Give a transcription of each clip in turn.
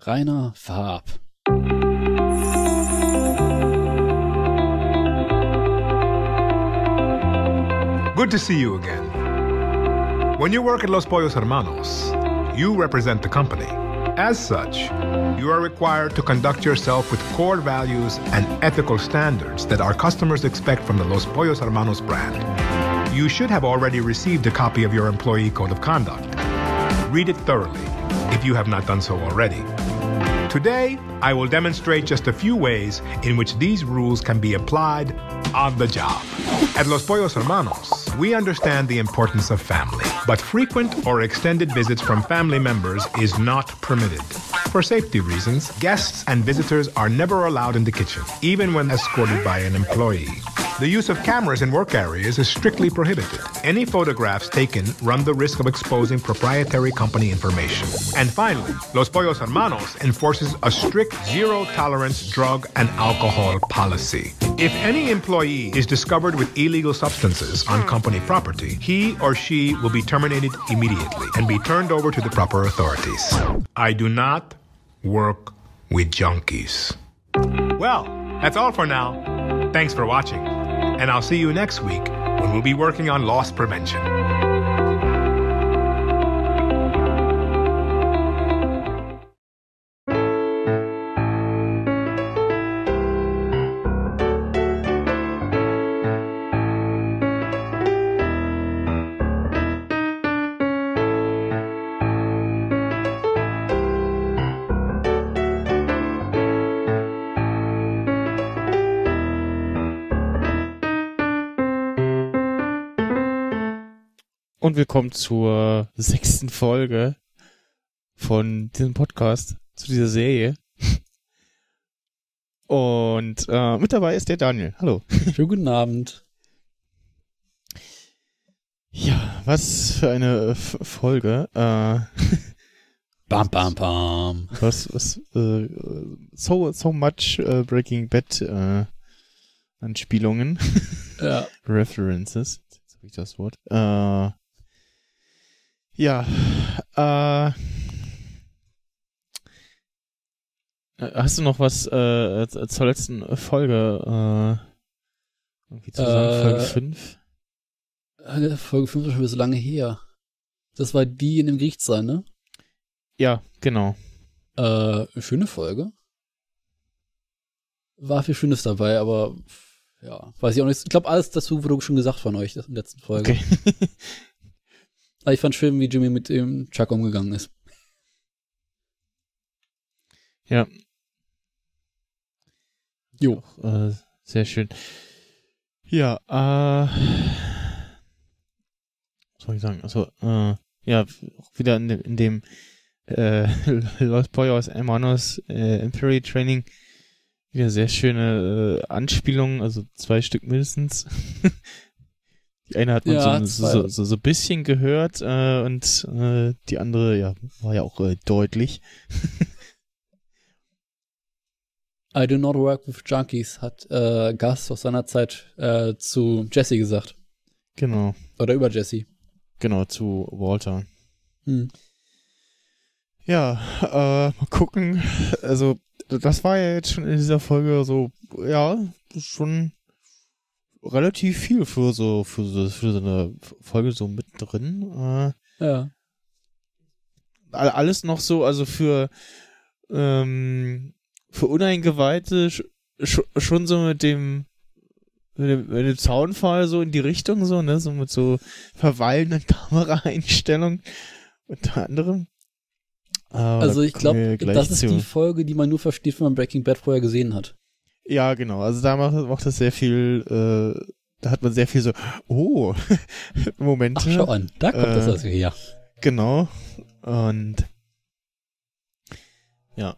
Rainer Farb. Good to see you again. When you work at Los Pollos Hermanos, you represent the company. As such, you are required to conduct yourself with core values and ethical standards that our customers expect from the Los Pollos Hermanos brand. You should have already received a copy of your employee code of conduct. Read it thoroughly if you have not done so already. Today, I will demonstrate just a few ways in which these rules can be applied on the job. At Los Pollos Hermanos, we understand the importance of family, but frequent or extended visits from family members is not permitted. For safety reasons, guests and visitors are never allowed in the kitchen, even when escorted by an employee. The use of cameras in work areas is strictly prohibited. Any photographs taken run the risk of exposing proprietary company information. And finally, Los Pollos Hermanos enforces a strict zero-tolerance drug and alcohol policy. If any employee is discovered with illegal substances on company property, he or she will be terminated immediately and be turned over to the proper authorities. I do not work with junkies. Well, that's all for now. Thanks for watching. And I'll see you next week when we'll be working on loss prevention. Und willkommen zur 6. Folge von diesem Podcast, zu dieser Serie. Und mit dabei ist der Daniel. Hallo. Schönen guten Abend. Ja, was für eine Folge. Bam, bam, bam. So much Breaking Bad Anspielungen. Ja. References. Jetzt habe ich das Wort. Ja, hast du noch was zur letzten Folge irgendwie zu sagen? Folge 5? Folge 5 ist schon wieder so lange her. Das war die in dem Gerichtssaal, ne? Ja, genau. Schöne Folge. War viel Schönes dabei, aber ja, weiß ich auch nicht. Ich glaube, alles dazu wurde schon gesagt von euch in der letzten Folge. Okay. Aber ich fand schön, wie Jimmy mit dem Chuck umgegangen ist. Ja. Jo. Auch, sehr schön. Ja, was soll ich sagen? Also, ja, auch wieder in dem Los Pollos Hermanos Imperial Training wieder sehr schöne Anspielungen, also 2 Stück mindestens. Die eine hat man ja, so ein bisschen gehört und die andere ja war ja auch deutlich. I do not work with junkies, hat Gus aus seiner Zeit zu Jesse gesagt. Genau. Oder über Jesse. Genau, zu Walter. Hm. Ja, mal gucken. Also, das war ja jetzt schon in dieser Folge so, ja, schon relativ viel für so eine Folge so mittendrin. Ja. Alles noch so, also für Uneingeweihte schon so mit dem Zaunfall so in die Richtung so, ne, so mit so verweilenden Kameraeinstellungen unter anderem. Also ich glaube, das ist die Folge, die man nur versteht, wenn man Breaking Bad vorher gesehen hat. Ja, genau. Also da macht das sehr viel, da hat man sehr viel so, Momente. Ach, schau an, da kommt das also her. Genau. Und ja.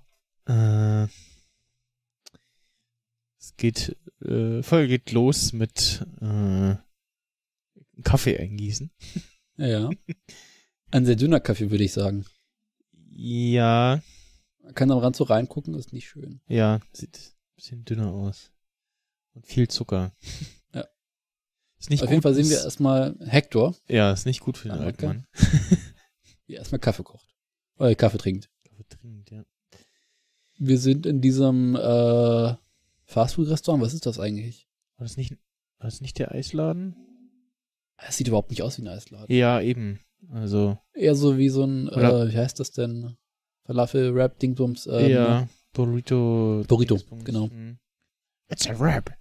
Folge geht los mit Kaffee eingießen. Ja. Ein sehr dünner Kaffee, würde ich sagen. Ja. Man kann am Rand so reingucken, ist nicht schön. Ja, sieht ein bisschen dünner aus. Und viel Zucker. Ja. Ist nicht Auf gut, jeden Fall sehen wir erstmal Hector. Ja, ist nicht gut für den alten Mann. Wie er erstmal Kaffee kocht. Oder Kaffee trinkt. Kaffee trinkt, ja. Wir sind in diesem Fastfood-Restaurant. Was ist das eigentlich? War das nicht der Eisladen? Es sieht überhaupt nicht aus wie ein Eisladen. Ja, eben. Also. Eher so wie so ein, wie heißt das denn? Falafel-Wrap-Dingsbums. Ja, Burrito, genau. It's a wrap.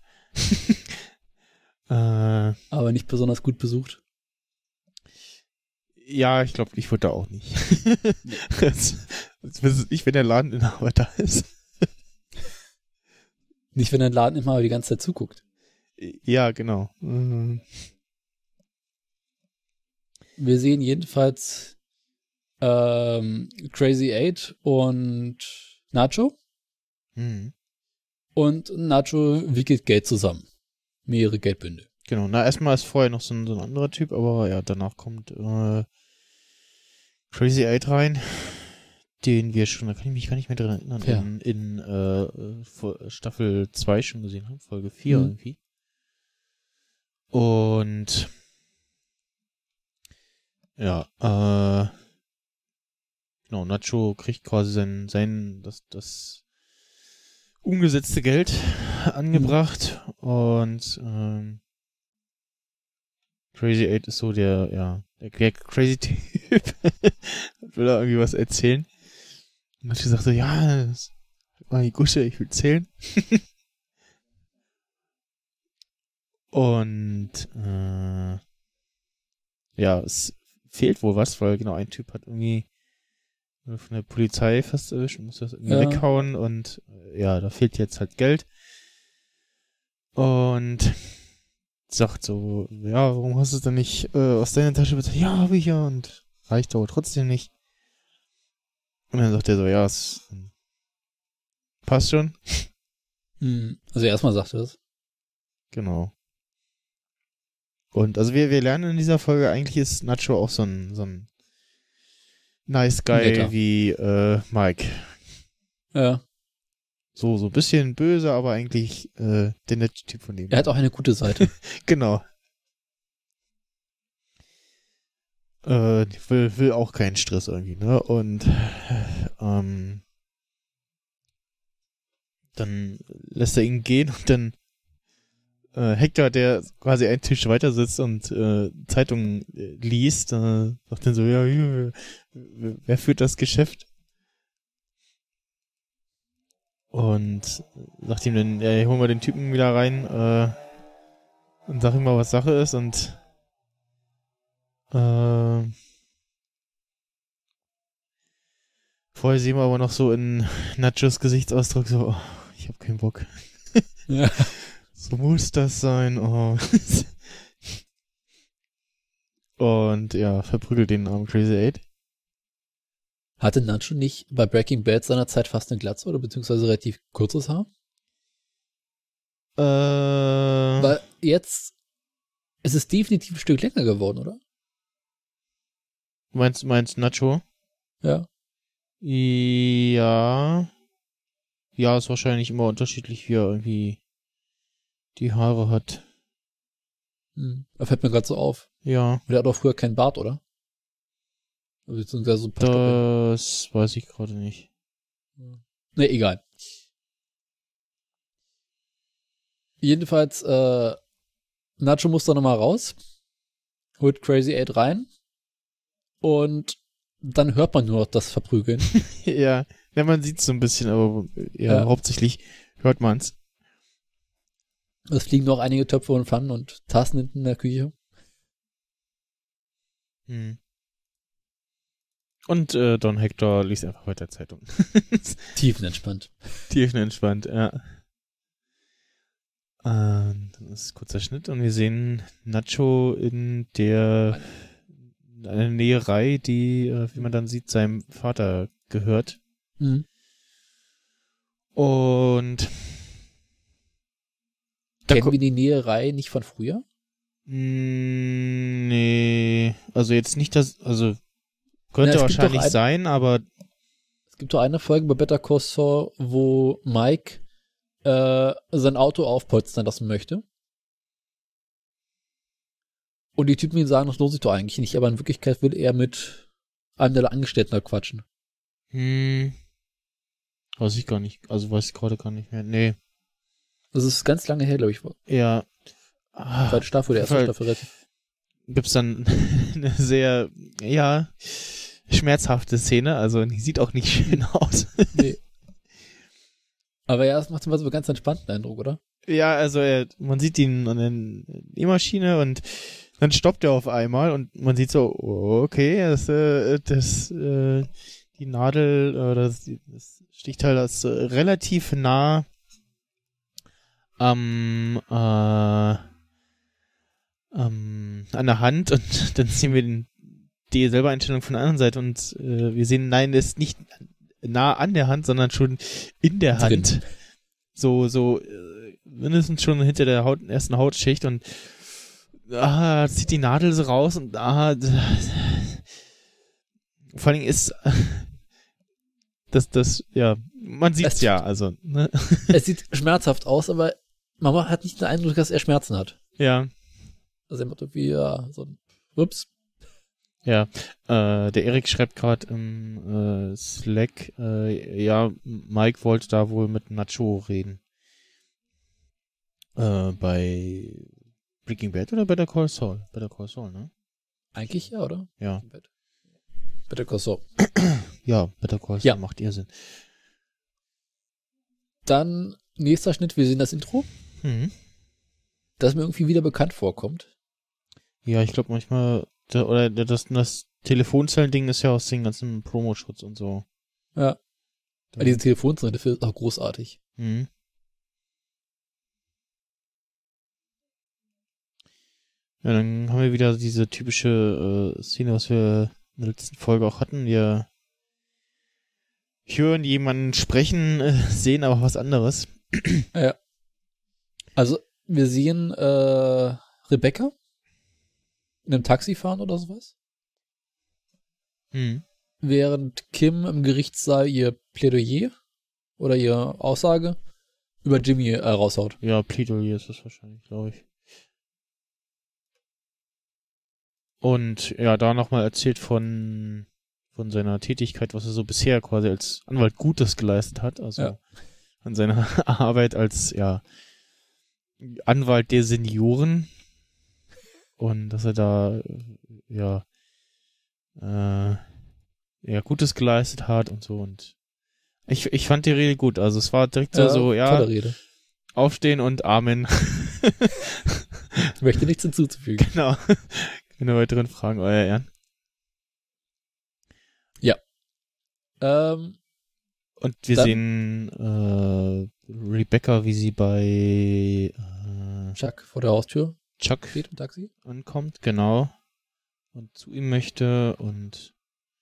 Aber nicht besonders gut besucht. Ja, ich glaube, ich wurde da auch nicht. Ich, wenn der Ladeninhaber da ist. Nicht, wenn der Ladeninhaber die ganze Zeit zuguckt. Ja, genau. Wir sehen jedenfalls Crazy 8 und Nacho. Und Nacho wickelt Geld zusammen. Mehrere Geldbünde. Genau, erstmal ist vorher noch so ein anderer Typ, aber ja, danach kommt Crazy 8 rein, den wir schon, da kann ich mich gar nicht mehr dran erinnern, in Staffel 2 schon gesehen haben, Folge 4 irgendwie. Und ja, genau, Nacho kriegt quasi das umgesetzte Geld angebracht und Crazy 8 ist so der crazy Typ. Will er irgendwie was erzählen. Und Nacho sagt so, ja, das war die Gusche, ich will zählen. Und ja, es fehlt wohl was, weil genau ein Typ hat irgendwie von der Polizei fast erwischt und muss das irgendwie weghauen und ja, da fehlt jetzt halt Geld. Und sagt so, ja, warum hast du es dann nicht aus deiner Tasche bezahlt? Ja, habe ich ja und reicht aber trotzdem nicht. Und dann sagt er so, ja, es passt schon. Also erstmal sagt er das. Genau. Und also wir lernen in dieser Folge, eigentlich ist Nacho auch so ein nice Guy Netter. wie Mike. Ja. So ein bisschen böse, aber eigentlich der nette Typ von dem. Er hat auch eine gute Seite. Genau. Will auch keinen Stress irgendwie, ne? Und dann lässt er ihn gehen und dann Hector, der quasi einen Tisch weiter sitzt und Zeitungen liest, sagt dann so, ja, wer führt das Geschäft? Und sagt ihm dann, ja, holen wir den Typen wieder rein und sag ihm mal, was Sache ist und vorher sehen wir aber noch so in Nachos Gesichtsausdruck so, oh, ich hab keinen Bock. Ja. So muss das sein, oh. Und ja, verprügelt den armen Crazy 8. Hatte Nacho nicht bei Breaking Bad seinerzeit fast eine Glatze oder beziehungsweise relativ kurzes Haar? Weil jetzt ist es definitiv ein Stück länger geworden, oder? Meinst Nacho? Ja. Ja. Ja, ist wahrscheinlich immer unterschiedlich, wie er irgendwie die Haare hat. Da fällt mir gerade so auf. Ja. Der hat doch früher keinen Bart, oder? Beziehungsweise so ein paar Stoppeln. Das weiß ich gerade nicht. Ne, egal. Jedenfalls, Nacho muss da nochmal raus, holt Crazy 8 rein und dann hört man nur noch das Verprügeln. Ja, man sieht es so ein bisschen, aber ja, hauptsächlich hört man's. Es fliegen noch einige Töpfe und Pfannen und Tassen hinten in der Küche. Und Don Hector liest einfach weiter Zeitung. Tiefenentspannt. Tiefenentspannt, ja. Dann ist kurzer Schnitt und wir sehen Nacho in einer Näherei, die, wie man dann sieht, seinem Vater gehört. Und kennen wir die Näherei nicht von früher? Nee, also jetzt nicht das, also könnte wahrscheinlich sein, aber es gibt doch eine Folge bei Better Call Saul, wo Mike sein Auto aufpolstern lassen möchte. Und die Typen ihm sagen, das lohnt sich doch eigentlich nicht, aber in Wirklichkeit will er mit einem der Angestellten da quatschen. Weiß ich gar nicht. Also weiß ich gerade gar nicht mehr. Nee. Das ist ganz lange her, glaube ich. Ja. Zweite Staffel, der erste Staffel relativ. Gibt's dann eine sehr, ja, schmerzhafte Szene. Also die sieht auch nicht schön aus. Nee. Aber ja, das macht immer so einen ganz entspannten Eindruck, oder? Ja, also man sieht ihn an der E-Maschine und dann stoppt er auf einmal und man sieht so, okay, die Nadel, das Stichteil ist relativ nah an der Hand und dann sehen wir die selber Einstellung von der anderen Seite und wir sehen, nein, das ist nicht nah an der Hand, sondern schon in der Hand. So mindestens schon hinter der ersten Hautschicht und zieht die Nadel so raus und vor allen Dingen ist das ja, man sieht's ja, also, ne? Es sieht schmerzhaft aus, aber Mama hat nicht den Eindruck, dass er Schmerzen hat. Ja. Also er macht irgendwie, ja, so ein Ups. Ja, der Erik schreibt gerade im Slack, ja, Mike wollte da wohl mit Nacho reden. Bei Breaking Bad oder Better Call Saul? Better Call Saul, ne? Eigentlich ja, oder? Ja. Better Call Saul. Ja, Better Call Saul macht ihr Sinn. Dann nächster Schnitt, wir sehen das Intro. Das mir irgendwie wieder bekannt vorkommt. Ja, ich glaube manchmal, das Telefonzellen-Ding ist ja aus den ganzen Promo-Schutz und so. Ja. Aber diese Telefonzellen, das ist auch großartig. Ja, dann haben wir wieder diese typische Szene, was wir in der letzten Folge auch hatten. Wir hören jemanden sprechen, sehen aber was anderes. Ja. Also, wir sehen Rebecca in einem Taxi fahren oder sowas. Während Kim im Gerichtssaal ihr Plädoyer oder ihre Aussage über Jimmy raushaut. Ja, Plädoyer ist das wahrscheinlich, glaube ich. Und ja, da nochmal erzählt von seiner Tätigkeit, was er so bisher quasi als Anwalt Gutes geleistet hat. Also an seiner Arbeit als Anwalt der Senioren. Und dass er da Gutes geleistet hat und so. Und ich fand die Rede gut. Also es war direkt tolle Rede. Aufstehen und Amen. Ich möchte nichts hinzuzufügen. Genau. Keine weiteren Fragen, euer Ehren. Ja. Und wir sehen Rebecca, wie sie bei Chuck vor der Haustür steht im Taxi. Ankommt, genau. Und zu ihm möchte und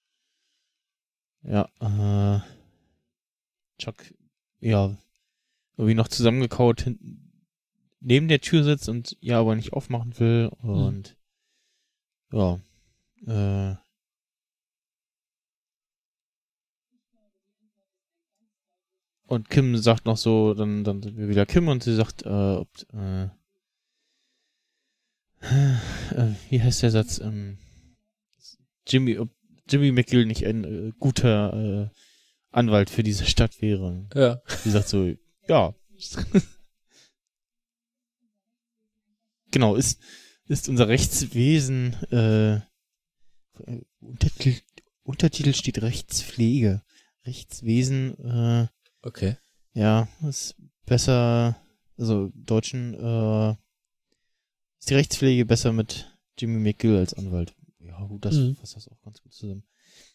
Chuck, irgendwie noch zusammengekaut neben der Tür sitzt und aber nicht aufmachen will und und Kim sagt noch so, dann sind wir wieder Kim und sie sagt, wie heißt der Satz? Jimmy McGill nicht ein guter Anwalt für diese Stadt wäre. Ja. Sie sagt so, ja. Genau, ist unser Rechtswesen, Untertitel steht Rechtspflege. Rechtswesen, okay. Ja, ist besser, also im Deutschen, ist die Rechtspflege besser mit Jimmy McGill als Anwalt. Ja, gut, das fasst das auch ganz gut zusammen.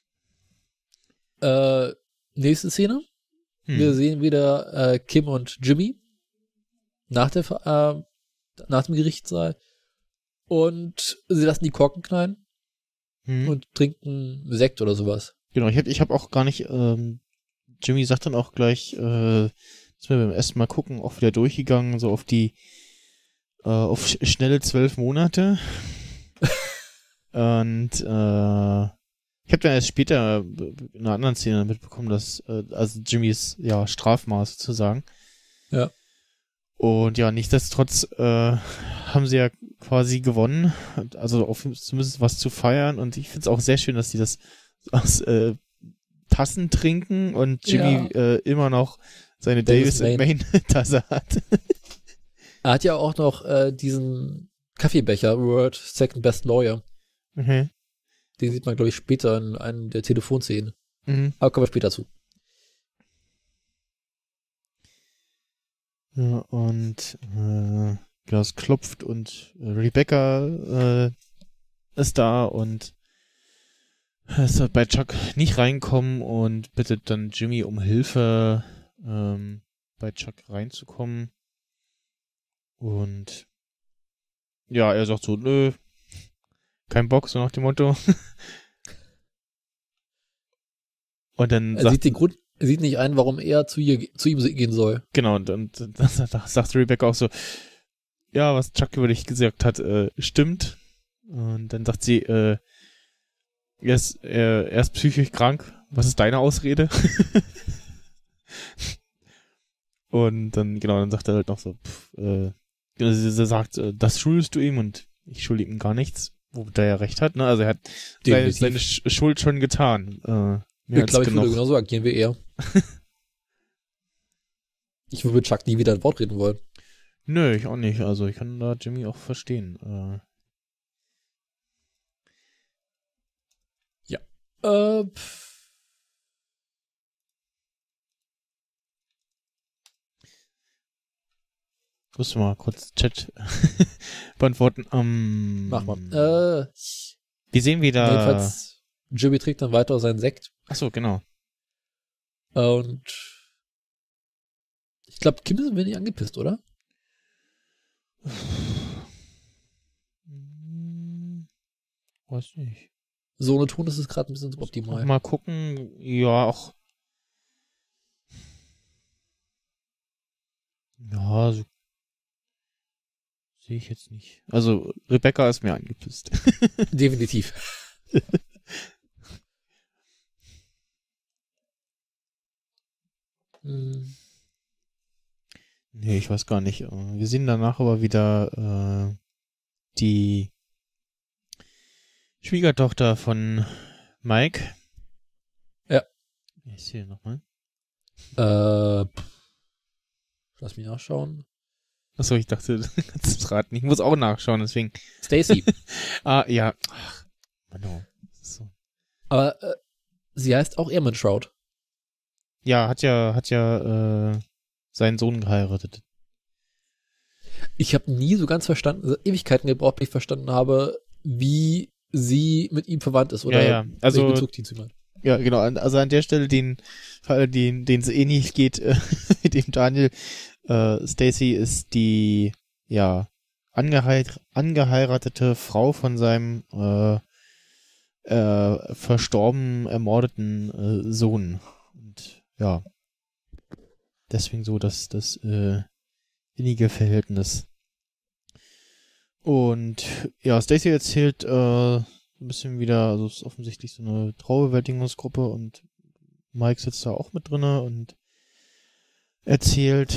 Nächste Szene. Wir sehen wieder Kim und Jimmy nach dem Gerichtssaal und sie lassen die Korken knallen und trinken Sekt oder sowas. Genau, ich hab auch gar nicht, Jimmy sagt dann auch gleich, dass wir beim ersten Mal gucken, auch wieder durchgegangen, so auf die auf schnelle 12 Monate. Und ich habe dann erst später in einer anderen Szene mitbekommen, dass also Jimmys Strafmaß sozusagen. Ja. Und ja, nichtsdestotrotz haben sie ja quasi gewonnen, also auf zumindest was zu feiern. Und ich finde es auch sehr schön, dass die das aus Tassen trinken und Jimmy immer noch seine Davis Maine Tasse hat. Er hat ja auch noch diesen Kaffeebecher, World Second Best Lawyer. Mhm. Den sieht man, glaube ich, später in einer der Telefonszenen. Mhm. Aber kommen wir später zu. Ja, und es klopft und Rebecca ist da und es wird bei Chuck nicht reinkommen und bittet dann Jimmy um Hilfe, bei Chuck reinzukommen. Und ja, er sagt so, nö, kein Bock, so nach dem Motto. Und dann er sieht nicht ein, warum er zu ihm gehen soll. Genau, und dann sagt Rebecca auch so, ja, was Chuck über dich gesagt hat, stimmt. Und dann sagt sie, er ist psychisch krank. Was ist deine Ausrede? Und dann sagt er halt noch so, sie sagt, das schuldest du ihm und ich schulde ihm gar nichts, womit er ja recht hat. Ne? Also er hat seine Schuld schon getan. Ich glaube, ich würde genauso agieren wie er. Ich würde mit Chuck nie wieder ein Wort reden wollen. Nö, ich auch nicht. Also ich kann da Jimmy auch verstehen. Ja. Musst du mal kurz Chat beantworten. Mach mal. Wir sehen wieder... Jedenfalls, Jimmy trägt dann weiter seinen Sekt. Achso, genau. Und ich glaube, Kim sind wir nicht angepisst, oder? Weiß nicht. So eine Ton ist es gerade ein bisschen suboptimal. Mal gucken. Ja, auch. Ja, so sehe ich jetzt nicht. Also, Rebecca ist mir angepisst. Definitiv. Nee, ich weiß gar nicht. Wir sehen danach aber wieder die Schwiegertochter von Mike. Ja. Ich sehe nochmal. Lass mich nachschauen. Achso, ich dachte, du kannst es raten. Ich muss auch nachschauen, deswegen. Stacy. Ja. Ach, Mann, so. Aber sie heißt auch Ehrmantraut. Ja, hat ja seinen Sohn geheiratet. Ich habe nie so ganz verstanden, Ewigkeiten gebraucht, bis ich verstanden habe, wie sie mit ihm verwandt ist. Oder ja. Also, Bezug die zu ihm hat. Ja, genau. Also an der Stelle, den es eh nicht geht, mit dem Daniel, Stacy ist die, angeheiratete Frau von seinem verstorben, ermordeten Sohn. Und ja, deswegen so das innige Verhältnis. Und ja, Stacy erzählt ein bisschen wieder, also es ist offensichtlich so eine Trauerbewältigungsgruppe und Mike sitzt da auch mit drinne und erzählt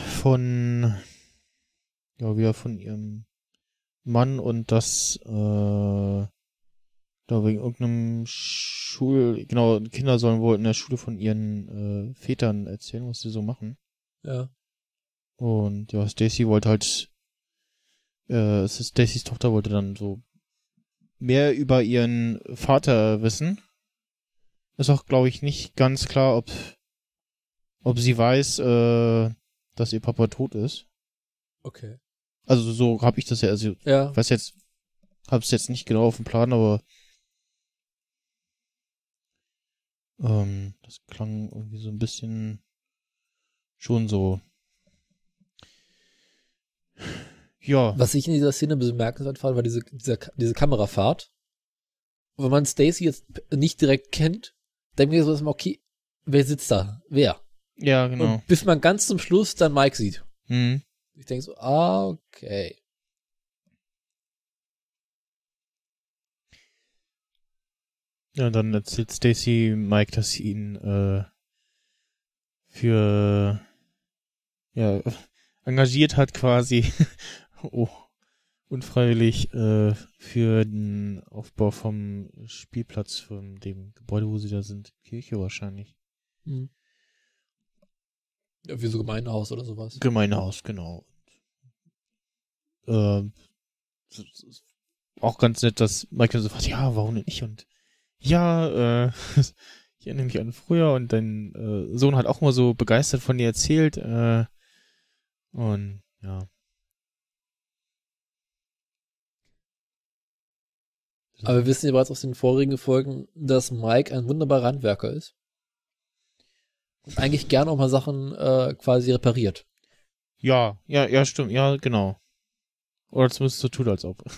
wieder von ihrem Mann und das da wegen irgendeinem Kinder sollen wohl in der Schule von ihren Vätern erzählen, was sie so machen. Ja. Und ja, Stacy wollte halt Stacys Tochter wollte dann so mehr über ihren Vater wissen. Ist auch, glaube ich, nicht ganz klar, ob sie weiß, dass ihr Papa tot ist. Okay. Also so habe ich das ja, also ja. Hab's jetzt nicht genau auf dem Plan, aber das klang irgendwie so ein bisschen schon so. Ja. Was ich in dieser Szene bemerkenswert fand, war diese Kamerafahrt. Und wenn man Stacy jetzt nicht direkt kennt, denkt man so, okay, wer sitzt da? Wer? Ja, genau. Und bis man ganz zum Schluss dann Mike sieht. Mhm. Ich denke so, okay. Ja, dann erzählt Stacy Mike, dass sie ihn engagiert hat quasi, unfreiwillig für den Aufbau vom Spielplatz von dem Gebäude, wo sie da sind. Kirche wahrscheinlich. Ja, wie so Gemeindehaus oder sowas. Gemeindehaus, genau. Auch ganz nett, dass Michael so fragt, ja, warum denn ich? Und ja, ich erinnere mich an früher und dein Sohn hat auch mal so begeistert von dir erzählt. Und ja. Aber wir wissen ja bereits aus den vorigen Folgen, dass Mike ein wunderbarer Handwerker ist. Und eigentlich gerne auch mal Sachen quasi repariert. Ja, stimmt, ja, genau. Oder zumindest so tut, als ob.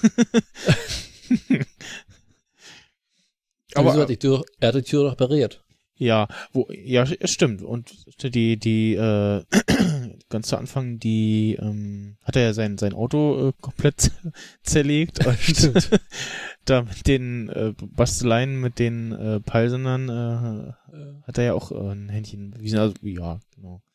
Aber er hat die Tür repariert. Ja, stimmt. Und die ganz zu Anfang, hat er ja sein Auto komplett zerlegt. Stimmt. Da mit den Basteleien, mit den Peilsendern hat er ja auch ein Händchen bewiesen. Also, ja, genau.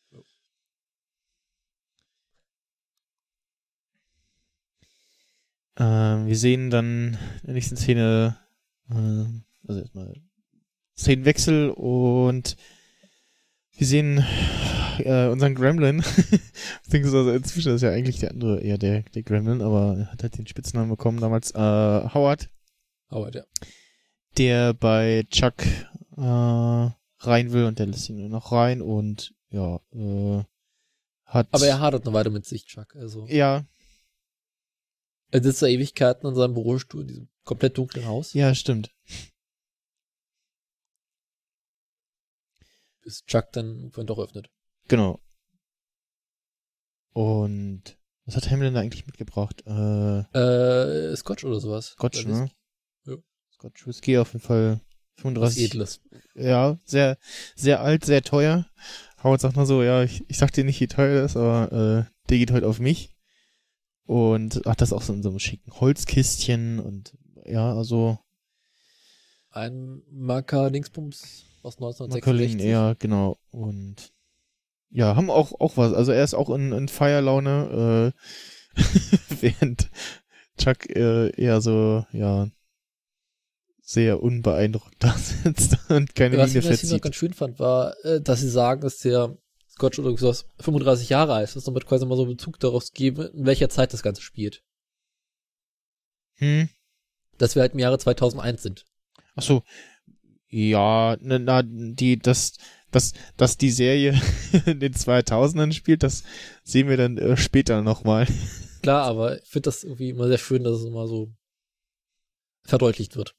Wir sehen dann in der nächsten Szene, also erstmal Szenenwechsel und wir sehen unseren Gremlin, beziehungsweise inzwischen ist ja eigentlich der andere eher der Gremlin, aber er hat halt den Spitznamen bekommen damals, Howard. Howard, ja. Der bei Chuck rein will und der lässt ihn nur noch rein und ja, hat... Aber er hadert noch weiter mit sich, Chuck, also... Ja. Er sitzt da Ewigkeiten an seinem Bürostuhl in diesem komplett dunklen Haus. Ja, stimmt. Bis Chuck dann irgendwann doch öffnet. Genau. Und was hat Hamlin da eigentlich mitgebracht? Scotch oder sowas. Scotch, ne? Ja. Scotch Whisky auf jeden Fall 35. Was Edles. Ja, sehr, sehr alt, sehr teuer. Howard sagt nur so, ja, ich sag dir nicht, wie teuer das ist, aber der geht heute auf mich. Und hat das auch so in so einem schicken Holzkistchen und ja, also ein Marker-Dingsbums aus 1966. Marker-Lin, ja, genau. Und ja, haben auch was. Also er ist auch in Feierlaune, während Chuck eher so, ja, sehr unbeeindruckt da sitzt und keine Miene verzieht. Was ich noch ganz schön fand, war, dass sie sagen, dass der Scotch oder sowas 35 Jahre alt ist, dass damit quasi mal so einen Bezug daraus geben, in welcher Zeit das Ganze spielt. Dass wir halt im Jahre 2001 sind. Ach so. Ja, dass die Serie in den 2000ern spielt, das sehen wir dann später nochmal. Klar, aber ich finde das irgendwie immer sehr schön, dass es immer so verdeutlicht wird.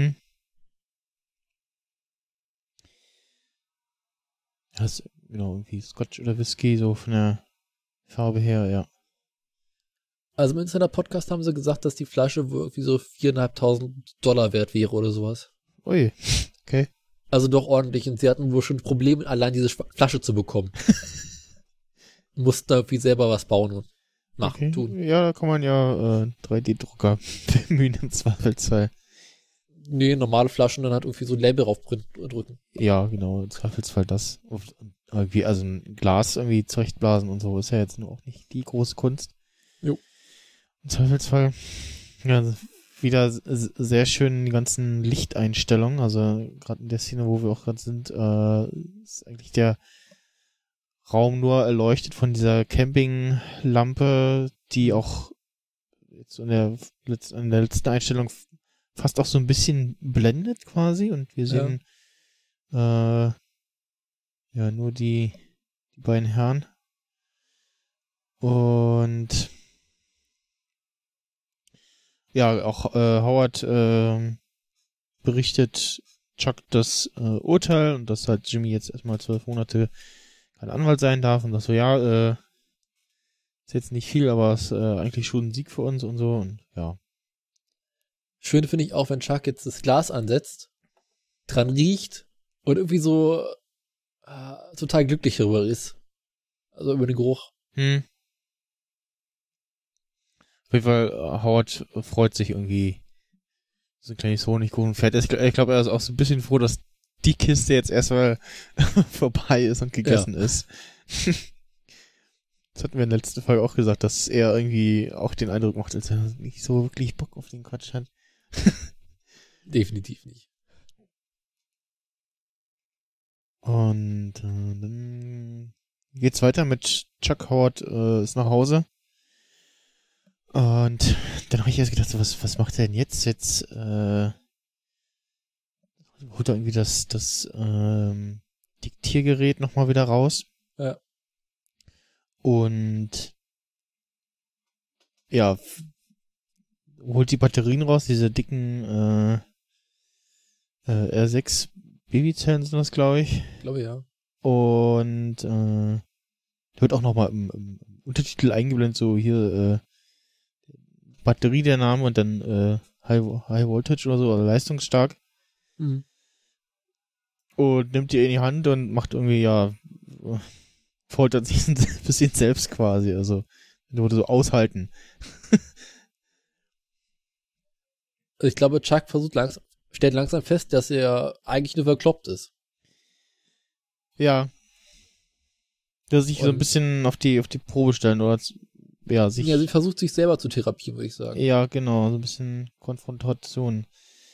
Das genau, irgendwie Scotch oder Whisky, so von der Farbe her, ja. Also im Insider-Podcast haben sie gesagt, dass die Flasche wohl irgendwie so $4.500 wert wäre oder sowas. Ui, okay. Also doch ordentlich. Und sie hatten wohl schon Probleme, allein diese Flasche zu bekommen. Mussten da irgendwie selber was bauen und machen, tun. Ja, da kann man ja 3D-Drucker bemühen im Zweifelsfall. Nee, normale Flaschen dann halt irgendwie so ein Label draufdrücken. Ja, genau, im Zweifelsfall das. Irgendwie, also ein Glas irgendwie zurechtblasen und so ist ja jetzt nur auch nicht die große Kunst. Jo. Im Zweifelsfall, ja, wieder sehr schön die ganzen Lichteinstellungen, also gerade in der Szene, wo wir auch gerade sind, ist eigentlich der Raum nur erleuchtet von dieser Campinglampe, die auch jetzt in der letzten Einstellung fast auch so ein bisschen blendet quasi und wir sehen nur die beiden Herren und ja, auch Howard berichtet Chuck das Urteil und dass halt Jimmy jetzt erstmal 12 Monate kein Anwalt sein darf und das so, ja, ist jetzt nicht viel, aber es ist eigentlich schon ein Sieg für uns und so und ja. Schön finde ich auch, wenn Chuck jetzt das Glas ansetzt, dran riecht und irgendwie so total glücklich darüber ist. Also über den Geruch. Auf jeden Fall, Howard freut sich irgendwie, so ein kleines Honigkuchenpferd. Ich glaube, er ist auch so ein bisschen froh, dass die Kiste jetzt erstmal vorbei ist und gegessen ist. Das hatten wir in der letzten Folge auch gesagt, dass er irgendwie auch den Eindruck macht, als er nicht so wirklich Bock auf den Quatsch hat. Definitiv nicht. Und dann geht's weiter mit Chuck. Howard ist nach Hause. Und dann habe ich erst gedacht, so, was macht er denn jetzt? Jetzt holt er irgendwie das Diktiergerät nochmal wieder raus. Ja. Und ja, holt die Batterien raus, diese dicken R6 Babyzellen sind das, glaube ich. Ich glaube, ja. Und wird auch nochmal im Untertitel eingeblendet, so hier Batterie der Name und dann High Voltage oder so, oder leistungsstark. Mhm. Und nimmt die in die Hand und macht irgendwie, ja, foltert sich ein bisschen selbst quasi, also wurde so aushalten. Ich glaube, Chuck stellt langsam fest, dass er eigentlich nur verkloppt ist. Ja. Dass sich so ein bisschen auf die Probe stellen, oder ja, sie versucht sich selber zu therapieren, würde ich sagen. Ja, genau, so ein bisschen Konfrontation.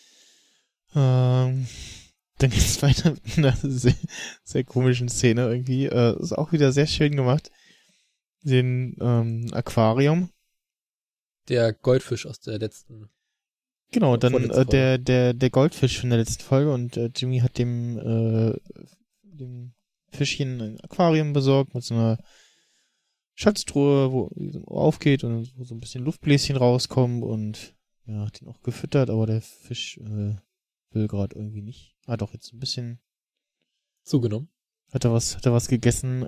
Dann geht's weiter mit einer sehr, sehr komischen Szene irgendwie. Ist auch wieder sehr schön gemacht. Den Aquarium. Der Goldfisch aus der letzten. Genau, dann der Goldfisch von der letzten Folge und Jimmy hat dem Fischchen ein Aquarium besorgt mit so einer Schatztruhe, wo aufgeht und wo so ein bisschen Luftbläschen rauskommen und ja, hat ihn auch gefüttert, aber der Fisch will gerade irgendwie nicht. Hat auch jetzt ein bisschen zugenommen. Hat er was gegessen.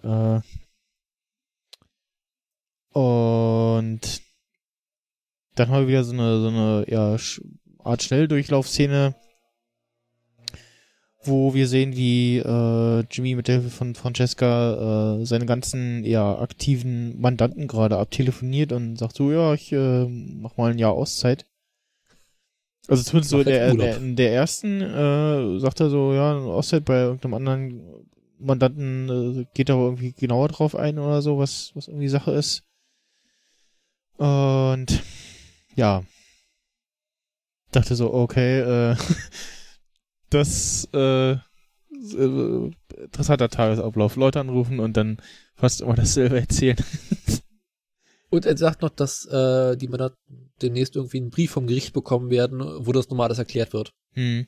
Und dann haben wir wieder so eine ja, Art Schnelldurchlaufszene, wo wir sehen, wie Jimmy mit der Hilfe von Francesca seine ganzen ja aktiven Mandanten gerade abtelefoniert und sagt so, ja, ich mach mal ein Jahr Auszeit. Also zumindest so in der ersten sagt er so, ja, Auszeit, bei irgendeinem anderen Mandanten geht er aber irgendwie genauer drauf ein oder so, was irgendwie Sache ist. Und ja, dachte so, okay, das interessanter Tagesablauf. Leute anrufen und dann fast immer dasselbe erzählen. Und er sagt noch, dass die Männer demnächst irgendwie einen Brief vom Gericht bekommen werden, wo das nochmal alles erklärt wird. Hm.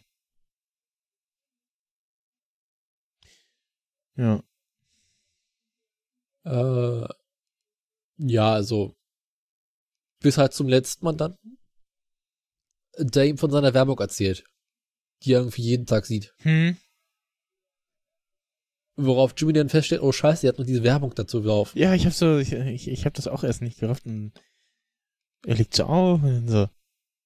Ja. Ja, also bis halt zum letzten Mandanten, der ihm von seiner Werbung erzählt, die er irgendwie jeden Tag sieht. Hm. Worauf Jimmy dann feststellt, oh scheiße, er hat noch diese Werbung dazu gelaufen. Ja, ich hab das auch erst nicht gerafft und er legt so auf und dann so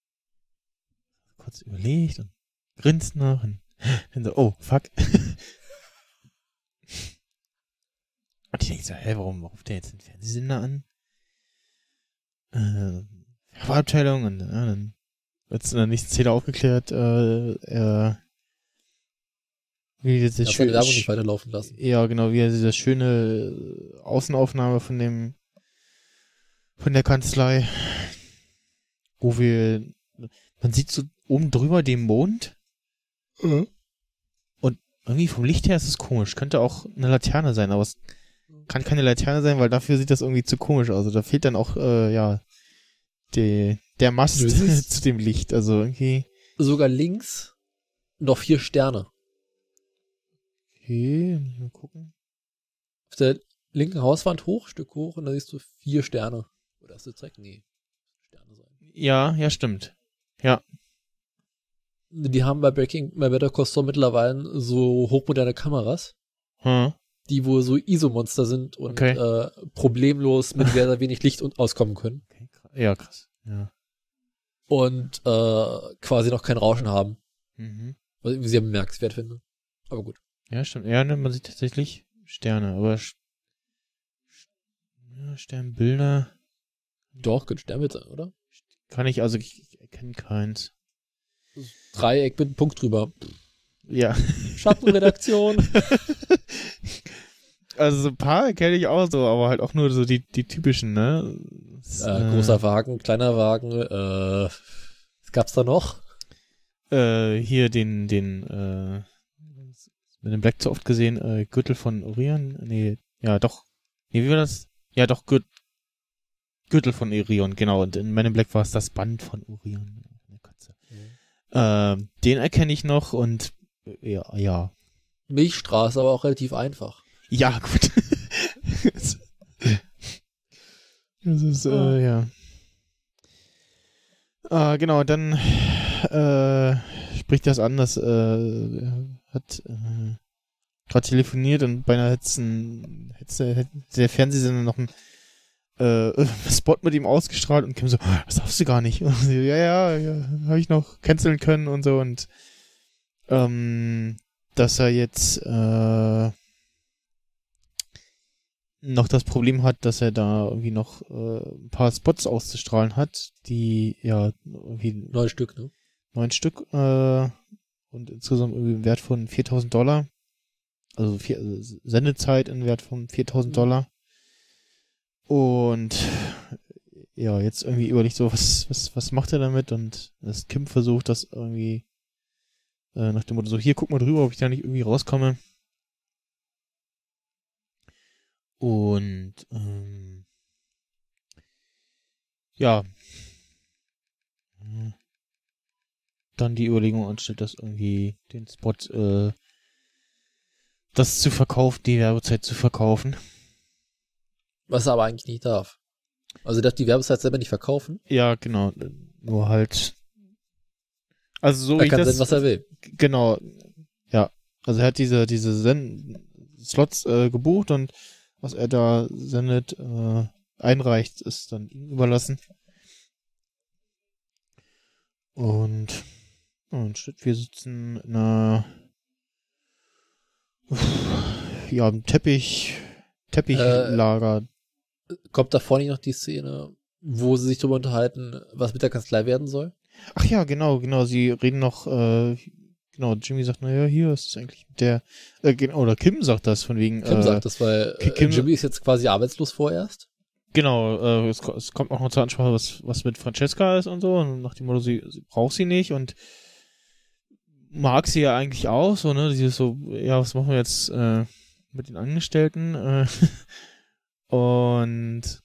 kurz überlegt und grinst noch und dann so, oh, fuck. Und ich denke so, warum ruft der jetzt den Fernsehsender an? Abteilung und dann wird's in der nächsten Szene aufgeklärt, wie das seine Werbung nicht weiterlaufen lassen. Ja, genau, wie er diese schöne Außenaufnahme von der Kanzlei, wo man sieht so oben drüber den Mond. Mhm. Und irgendwie vom Licht her ist es komisch. Könnte auch eine Laterne sein, aber es kann keine Laterne sein, weil dafür sieht das irgendwie zu komisch aus. Also da fehlt dann auch, ja, der Mast zu dem Licht. Also irgendwie. Sogar links noch 4 Sterne. Okay, muss ich mal gucken. Auf der linken Hauswand Stück hoch und da siehst du 4 Sterne. Oder hast du direkt? Nee. Sterne sein. Ja, stimmt. Ja. Die haben bei Better Call Saul mittlerweile so hochmoderne Kameras, die wohl so ISO-Monster sind und problemlos mit sehr, sehr wenig Licht auskommen können. Okay, ja, krass. Ja. Und quasi noch kein Rauschen haben. Mhm. Was ich sehr bemerkenswert finde. Aber gut. Ja, stimmt. Ja, ne, man sieht tatsächlich Sterne, aber Sternbilder. Doch, könnte Sternbild sein, oder? Kann ich, also ich erkenne keins. Dreieck mit einem Punkt drüber. Ja. Schattenredaktion. Also so ein paar kenne ich auch so, aber halt auch nur so die typischen, ne? Großer Wagen, kleiner Wagen, was gab's da noch? Hier den mit dem Black zu oft gesehen, Gürtel von Orion? Nee, ja doch. Nee, wie war das? Ja doch, Gürtel von Orion, genau. Und in Men in Black war es das Band von Orion. Den erkenne ich noch und ja. Milchstraße, aber auch relativ einfach. Ja, gut. Das ist, ja. Genau, dann spricht das an, dass hat gerade telefoniert und beinahe hätte der Fernsehsender noch einen Spot mit ihm ausgestrahlt und Kim so, das darfst du gar nicht. Und so, ja, habe ich noch canceln können und so und dass er jetzt noch das Problem hat, dass er da irgendwie noch ein paar Spots auszustrahlen hat, die ja irgendwie 9 Stück, ne? 9 Stück und insgesamt irgendwie im Wert von $4.000. Also Sendezeit im Wert von $4.000. Und ja, jetzt irgendwie überlegt so, was macht er damit? Und das Kim versucht das irgendwie nach dem Motto so, hier, guck mal drüber, ob ich da nicht irgendwie rauskomme. Und ja, dann die Überlegung anstellt, dass irgendwie den Spot, das zu verkaufen, die Werbezeit zu verkaufen. Was er aber eigentlich nicht darf. Also er darf die Werbezeit selber nicht verkaufen. Ja, genau. Nur halt. Also so er wie kann ich das. senden, was er will. Genau. Ja. Also er hat diese Slots gebucht und was er da sendet, einreicht, ist dann ihm überlassen. Und wir sitzen in einer im Teppichlager. Kommt da vorne noch die Szene, wo sie sich darüber unterhalten, was mit der Kanzlei werden soll? Ach ja, genau. Sie reden noch, Jimmy sagt, naja, hier ist es eigentlich der, oder Kim sagt das, von wegen. Kim sagt das, weil Jimmy ist jetzt quasi arbeitslos vorerst. Genau, es kommt auch noch zur Ansprache, was mit Francesca ist und so, und nach dem Motto, sie braucht sie nicht und mag sie ja eigentlich auch, so, ne, sie ist so, ja, was machen wir jetzt mit den Angestellten? Und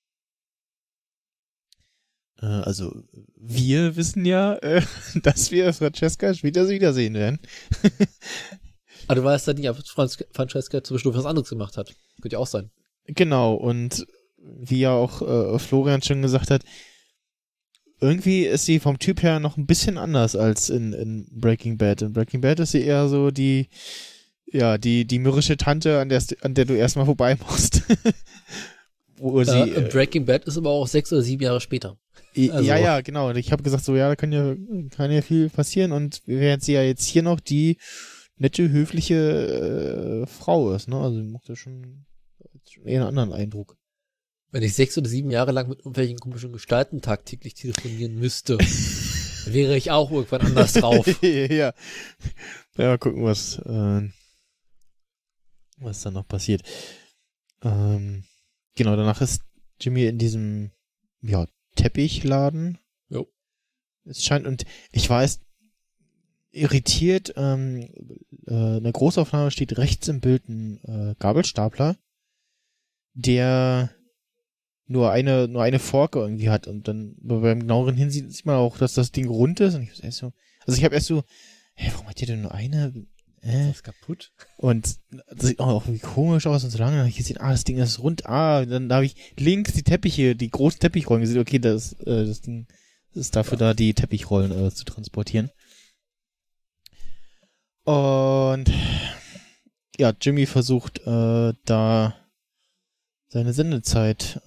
also wir wissen ja, dass wir Francesca später wiedersehen werden. Aber du weißt ja nicht, ob Francesca zwischendurch was anderes gemacht hat. Könnte ja auch sein. Genau, und wie ja auch Florian schon gesagt hat, irgendwie ist sie vom Typ her noch ein bisschen anders als in Breaking Bad. In Breaking Bad ist sie eher so die mürrische Tante, an der du erstmal vorbei musst. Breaking Bad ist aber auch 6 oder 7 Jahre später. Also. Ja, genau. Und ich habe gesagt, so, ja, da kann ja viel passieren. Und während sie ja jetzt hier noch die nette, höfliche Frau ist, ne? Also, sie macht ja schon eher einen anderen Eindruck. Wenn ich 6 oder 7 Jahre lang mit irgendwelchen komischen Gestalten tagtäglich telefonieren müsste, wäre ich auch irgendwann anders drauf. Ja, gucken, was dann noch passiert. Genau, danach ist Jimmy in diesem, Teppichladen. Jo. Es scheint, und ich war erst irritiert, eine Großaufnahme steht rechts im Bild ein Gabelstapler, der nur eine Forke irgendwie hat, und dann beim genaueren Hinsehen sieht man auch, dass das Ding rund ist, und ich habe erst so, warum hat der denn nur eine? Ist das kaputt? Und das sieht auch irgendwie komisch aus, und so lange habe ich gesehen, das Ding ist rund, dann habe ich links die Teppiche, die großen Teppichrollen gesehen, okay, das Ding ist dafür da, die Teppichrollen zu transportieren. Und ja, Jimmy versucht da seine Sendezeit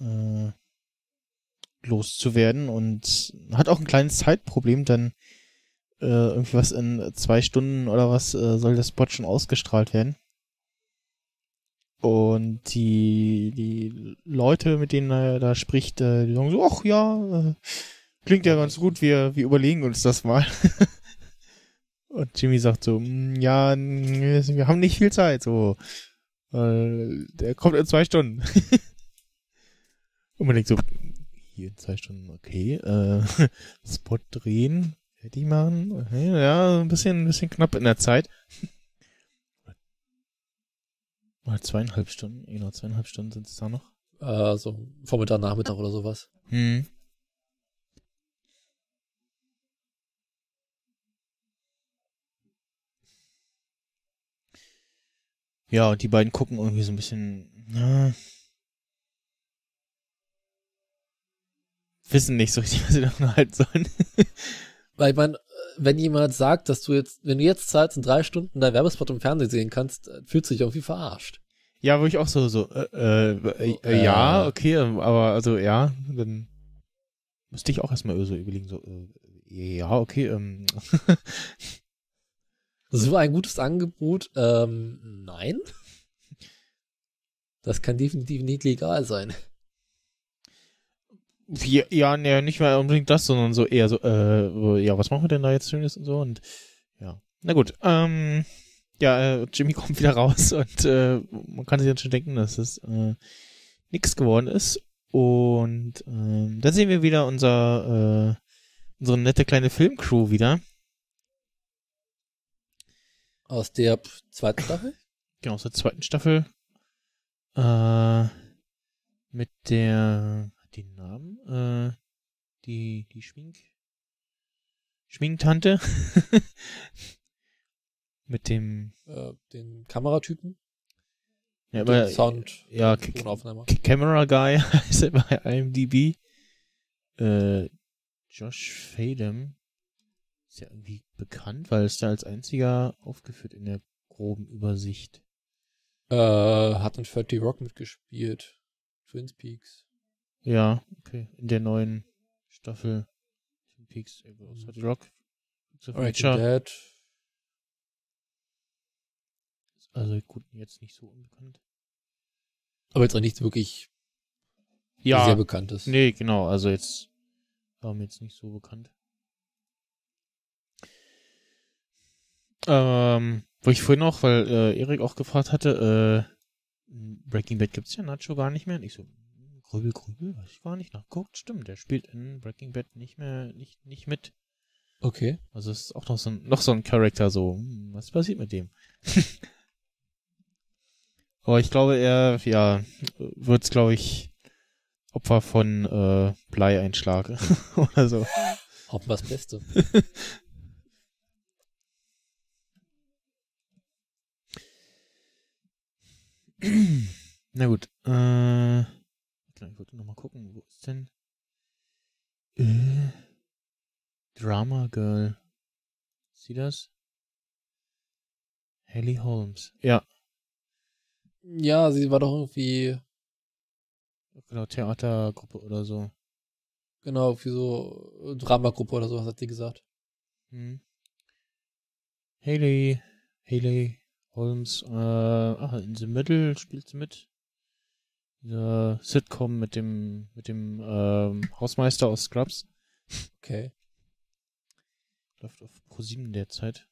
loszuwerden und hat auch ein kleines Zeitproblem, denn irgendwie was in 2 Stunden oder was soll der Spot schon ausgestrahlt werden. Und die Leute, mit denen er da spricht, die sagen so, ach ja, klingt ja ganz gut, wir überlegen uns das mal. Und Jimmy sagt so, ja, wir haben nicht viel Zeit, so. Der kommt in 2 Stunden. Und man denkt so, hier in 2 Stunden, okay, Spot drehen, fertig machen, okay, ja, ein bisschen knapp in der Zeit. Mal 2,5 Stunden, genau, 2,5 Stunden sind es da noch. So Vormittag, Nachmittag oder sowas. Ja, und die beiden gucken irgendwie so ein bisschen, wissen nicht so richtig, was sie davon halten sollen. Weil ich meine, wenn jemand sagt, dass wenn du jetzt zahlst in 3 Stunden deinen Werbespot im Fernsehen sehen kannst, fühlst du dich irgendwie verarscht. Ja, wo ich auch ja, okay, aber also ja, dann müsste ich auch erstmal so überlegen, ja, okay, So ein gutes Angebot, nein. Das kann definitiv nicht legal sein. Ja, nee, nicht mal unbedingt das, sondern so eher so, ja, was machen wir denn da jetzt Schönes und so und ja. Na gut, Jimmy kommt wieder raus und man kann sich dann schon denken, dass es nix geworden ist. Und da sehen wir wieder unsere nette kleine Filmcrew wieder. Aus der 2. Staffel? Genau, aus der 2. Staffel. Mit den Namen, die Schminktante. Mit dem den Kameratypen. Ja, aber Sound. Ja, Camera Guy heißt er bei IMDb. Josh Fadem ist ja irgendwie bekannt, weil es da als einziger aufgeführt in der groben Übersicht. Hat in 30 Rock mitgespielt. Twin Peaks. Ja, okay. In der neuen Staffel Twin Peaks, 30 Rock. Breaking Bad. Also gut, jetzt nicht so unbekannt. Aber jetzt auch nichts wirklich sehr Bekanntes. Nee, genau, also jetzt war mir jetzt nicht so bekannt. Wo ich vorhin noch, weil Erik auch gefragt hatte, Breaking Bad gibt's ja Nacho gar nicht mehr. Und ich so, Grübel, weiß ich gar nicht nachgeguckt. Stimmt, der spielt in Breaking Bad nicht mit. Okay. Also es ist auch noch so ein Charakter, so, was passiert mit dem? Aber ich glaube, er, wird's, glaube ich, Opfer von Bleieinschlag oder so. Hoffen wir das Beste. Na gut. Ich wollte noch mal gucken, wo ist denn Drama Girl? Sieh das? Haley Holmes. Ja. Ja, sie war doch irgendwie Genau, Theatergruppe oder so. Genau, für so Dramagruppe oder sowas hat sie gesagt. Haley Holmes, in The Middle spielt sie mit. Dieser Sitcom mit dem Hausmeister aus Scrubs. Okay. Läuft auf Pro7 derzeit.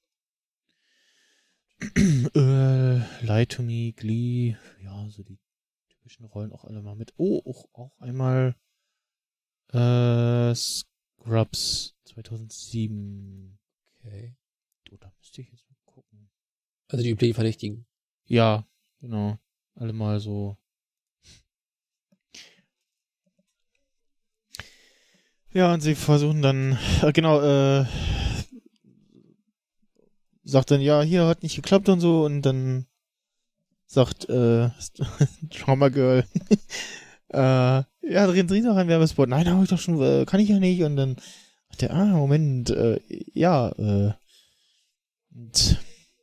Lie to Me, Glee, ja, so die typischen Rollen auch alle mal mit. Oh, auch einmal Scrubs 2007. Okay. Oh, da müsste ich jetzt mal gucken. Also die üblichen Verdächtigen. Ja, genau. Alle mal so. Ja, und sie versuchen dann, sagt dann, ja, hier hat nicht geklappt und so, und dann sagt Trauma Girl, ja, drehen Sie noch einen Werbespot. Nein, habe ich doch schon, kann ich ja nicht. Und dann sagt der, Moment, und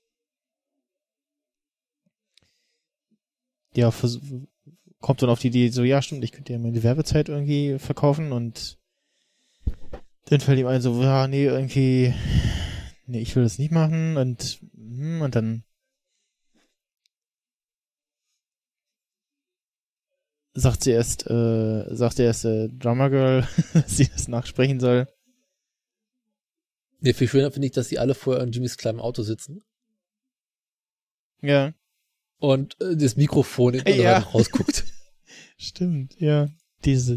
ja, kommt dann auf die Idee, so, ja, stimmt, ich könnte ja meine Werbezeit irgendwie verkaufen, und dann fällt ihm ein, so, ja, nee, irgendwie, nee, ich will das nicht machen, und dann sagt er erst Drama Girl, dass sie das nachsprechen soll. Ja, viel schöner finde ich, dass sie alle vorher in Jimmys kleinem Auto sitzen. Ja. und das Mikrofon in der Seite rausguckt. Stimmt, ja. Das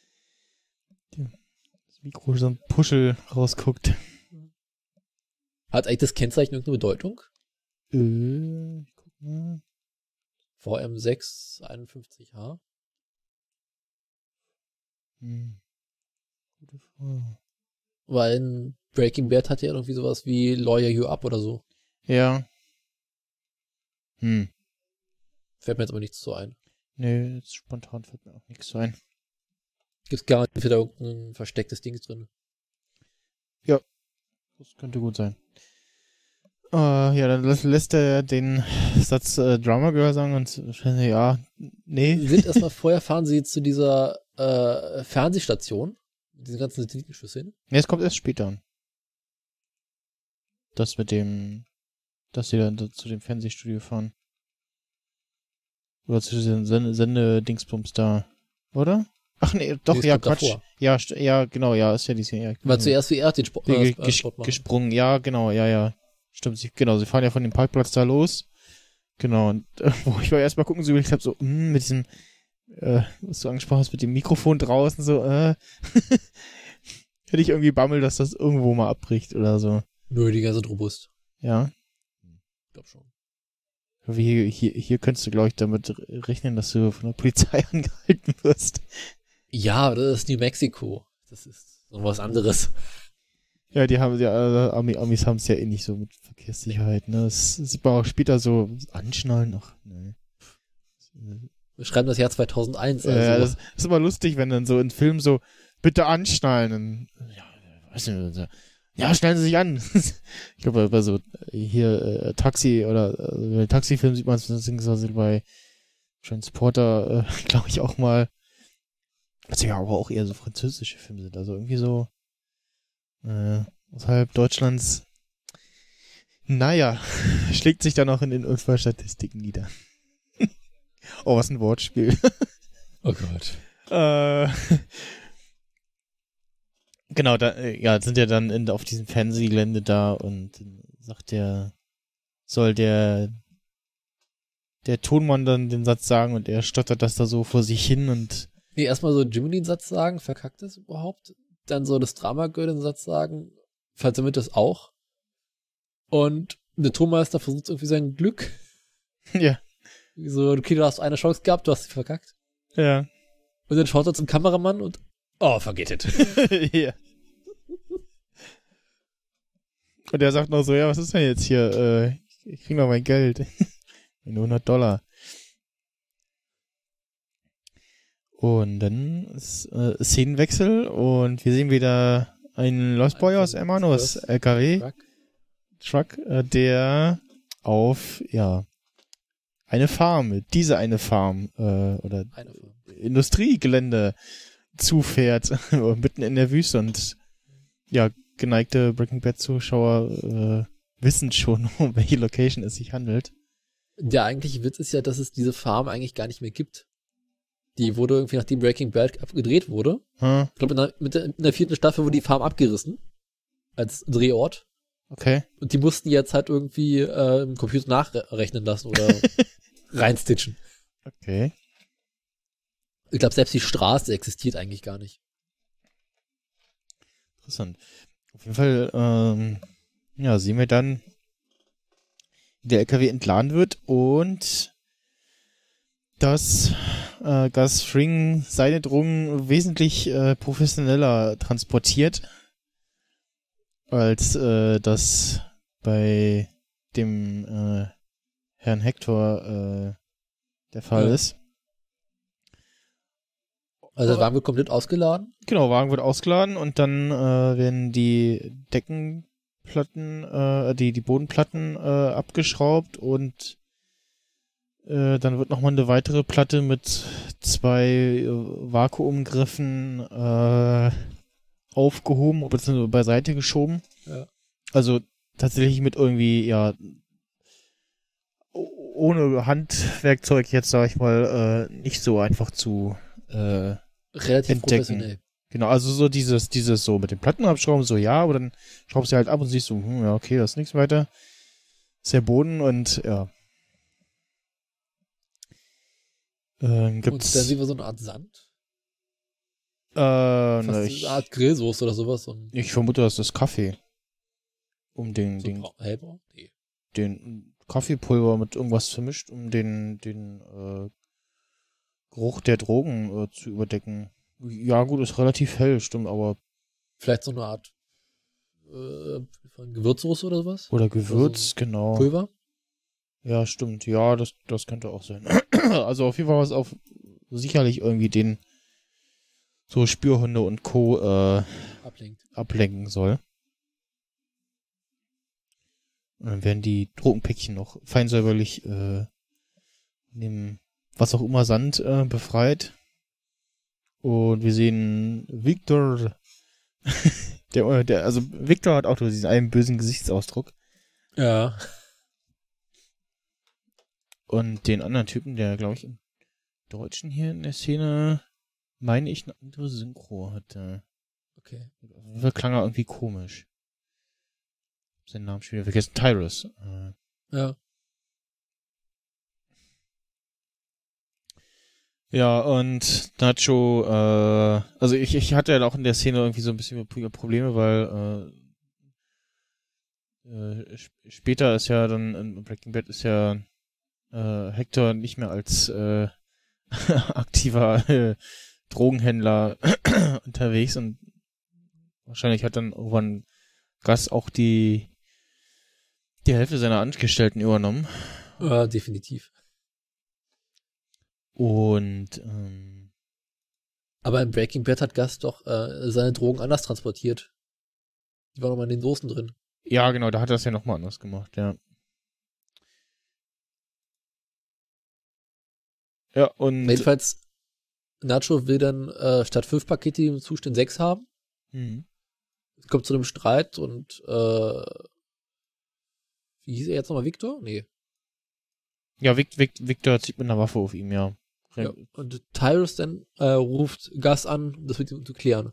Mikro so ein Puschel rausguckt. Hat eigentlich das Kennzeichen irgendeine Bedeutung? Ich guck mal. VM651H. Gute Frage. Weil in Breaking Bad hat ja irgendwie sowas wie Lawyer You Up oder so. Ja. Fällt mir jetzt aber nichts so ein. Nee, jetzt spontan fällt mir auch nichts so ein. Gibt's garantiert wieder irgendein verstecktes Ding drin. Ja, das könnte gut sein. Ja, dann lässt er den Satz Drama Girl sagen und ja, nee. Sind erstmal vorher, fahren sie zu dieser Fernsehstation, diese ganzen Satellitenschüsseln. Nee, es kommt erst später. Das mit dem, dass sie dann zu dem Fernsehstudio fahren. Oder zu diesem Sendedingsbums da, oder? Ach nee, doch, Nee, ja, Quatsch. davor. Ja, genau, ja, ist ja dieses Jahr. Ja, War zuerst wie er den Sport machen. gesprungen, ja, genau, ja. Stimmt, sie fahren ja von dem Parkplatz da los. Genau, und wo ich war erstmal gucken, so ich hab so, mit diesem, was du angesprochen hast, mit dem Mikrofon draußen, so, hätte ich irgendwie Bammel, dass das irgendwo mal abbricht oder so. Nö, die ganze robust. Ja. Ich glaub schon. Hier könntest du, glaube ich, damit rechnen, dass du von der Polizei angehalten wirst. Ja, das ist New Mexico. Das ist so was anderes. Ja, die haben ja, Amis haben es ja eh nicht so mit Verkehrssicherheit, ne? Das sieht man auch später so anschnallen. Ach, ne. Wir schreiben das Jahr 2001. Also. Das ist immer lustig, wenn dann so in Filmen so, bitte anschnallen. Und, ja, weiß nicht, ja, schnallen Sie sich an. Ich glaube, bei so hier Taxi oder bei Taxifilmen sieht man es, beziehungsweise bei Transporter, glaube ich auch mal. Was ja aber auch eher so französische Filme sind, also irgendwie so außerhalb Deutschlands. Naja, schlägt sich dann auch in den Unfallstatistiken nieder. Oh, was ein Wortspiel. Oh Gott. Genau, sind ja dann auf diesem Fernsehgelände da und sagt soll der Tonmann dann den Satz sagen und er stottert das da so vor sich hin und Nee, erstmal so Jimmy den Satz sagen, verkackt das überhaupt? Dann so das Drama-Girl den Satz sagen, versammelt das auch. Und der Tonmeister versucht irgendwie sein Glück. ja. So, okay, du hast eine Chance gehabt, du hast sie verkackt. Ja. Und dann schaut er zum Kameramann und forget it. Ja. Und er sagt noch so, ja, was ist denn jetzt hier? Ich krieg noch mein Geld. Nur $100. Und dann ist Szenenwechsel und wir sehen wieder einen Lost Boy aus Hermanos LKW Truck, der auf eine Farm oder Industriegelände zufährt mitten in der Wüste und ja, geneigte Breaking Bad Zuschauer wissen schon, um welche Location es sich handelt. Der eigentliche Witz ist ja, dass es diese Farm eigentlich gar nicht mehr gibt. Die wurde irgendwie, nachdem Breaking Bad abgedreht wurde. Ich glaube, in der 4. Staffel wurde die Farm abgerissen. Als Drehort. Okay. Und die mussten jetzt halt irgendwie im Computer nachrechnen lassen oder reinstitchen. Okay. Ich glaube, selbst die Straße existiert eigentlich gar nicht. Interessant. Auf jeden Fall, sehen wir dann, wie der LKW entladen wird und dass Gus Fring seine Drogen wesentlich professioneller transportiert, als das bei dem Herrn Hector der Fall ist. Also der Wagen wird komplett ausgeladen? Genau, Wagen wird ausgeladen und dann werden die Deckenplatten, die Bodenplatten abgeschraubt und dann wird nochmal eine weitere Platte mit 2 Vakuumgriffen aufgehoben bzw. beiseite geschoben. Ja. Also tatsächlich mit irgendwie, ohne Handwerkzeug jetzt, sag ich mal, nicht so einfach zu relativ entdecken. Professionell. Genau, also so dieses so mit den Platten abschrauben, so ja, aber dann schraubst du halt ab und siehst so, ja, okay, das ist nichts weiter. Ist der Boden und ja. Und Gibt's. dann sehen wir so eine Art Sand. Ne, Eine Art Grillsoße oder sowas. Und ich vermute, das ist Kaffee. Um den hellbraun? Nee. den Kaffeepulver mit irgendwas vermischt, um den Geruch der Drogen zu überdecken. Ja, gut, ist relativ hell, stimmt, aber. Vielleicht so eine Art von Gewürzsoße oder sowas? Oder Gewürz, Also genau. Pulver? Ja, stimmt. Ja, das könnte auch sein. Also auf jeden Fall was auf sicherlich irgendwie den so Spürhunde und Co. ablenken soll. Und dann werden die Drogenpäckchen noch feinsäuberlich in dem was auch immer Sand befreit. Und wir sehen Victor. Also Victor hat auch diesen einen bösen Gesichtsausdruck. Ja. Und den anderen Typen, der, glaube ich, im Deutschen hier in der Szene, meine ich, eine andere Synchro hatte. Okay. Da klang er irgendwie komisch. Seinen Namen schon wieder vergessen. Tyrus. Ja. Ja, und Nacho, also ich hatte ja auch in der Szene irgendwie so ein bisschen Probleme, weil später ist ja dann in Breaking Bad ist ja Hector nicht mehr als aktiver Drogenhändler unterwegs und wahrscheinlich hat dann irgendwann Gus auch die Hälfte seiner Angestellten übernommen. Definitiv. Und aber in Breaking Bad hat Gus doch seine Drogen anders transportiert. Die waren nochmal in den Soßen drin. ja, genau, da hat er es ja nochmal anders gemacht, ja. Ja, und Jedenfalls, Nacho will dann statt 5 Pakete im Zustand 6 haben. Es kommt zu einem Streit und wie hieß er jetzt nochmal? Victor? Nee. ja, Victor zieht mit einer Waffe auf ihm, ja. Ja. Und Tyrus dann ruft Gus an, um das mit ihm zu klären.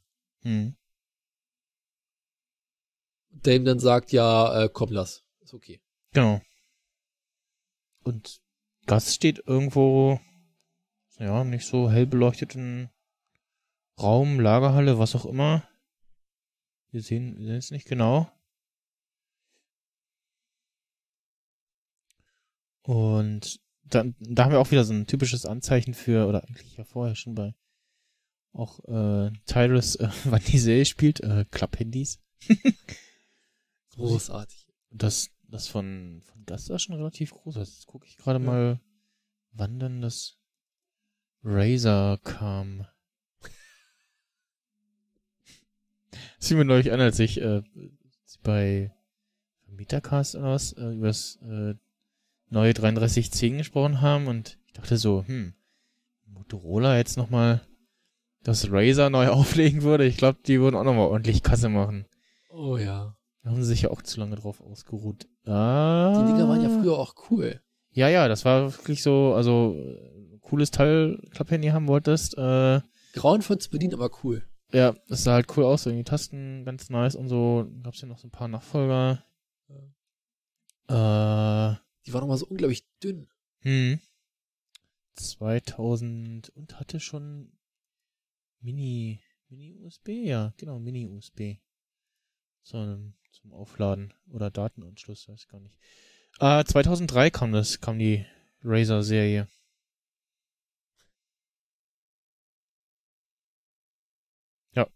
Der ihm dann sagt, ja, komm, lass. Ist okay. Genau. Und Gus steht irgendwo, ja, nicht so hell beleuchteten Raum, Lagerhalle, was auch immer. Wir sehen es nicht genau. Und dann, da haben wir auch wieder so ein typisches Anzeichen für, oder eigentlich ja vorher schon bei auch Tyrus, wann die Serie spielt, Klapphandys. Großartig. Das von Gus ist schon relativ groß. Jetzt gucke ich gerade mal, wann denn das Razer kam. Das fiel mir neulich an, als ich bei Metacast oder was über das neue 3310 gesprochen haben und ich dachte so, Motorola jetzt nochmal das Razer neu auflegen würde. Ich glaube, die würden auch nochmal ordentlich Kasse machen. Oh ja. Da haben sie sich ja auch zu lange drauf ausgeruht. Die Dinger waren ja früher auch cool. Ja, das war wirklich so, also cooles Teil, Klapphandy haben wolltest. Grauenvoll zu bedienen, aber cool. Ja, das sah halt cool aus, so die Tasten ganz nice und so. Gab's ja noch so ein paar Nachfolger. Die waren nochmal so unglaublich dünn. 2000 und hatte schon Mini-USB? Ja, genau, Mini-USB. Zum Aufladen oder Datenanschluss, weiß ich gar nicht. 2003 kam die Razer-Serie. Ja.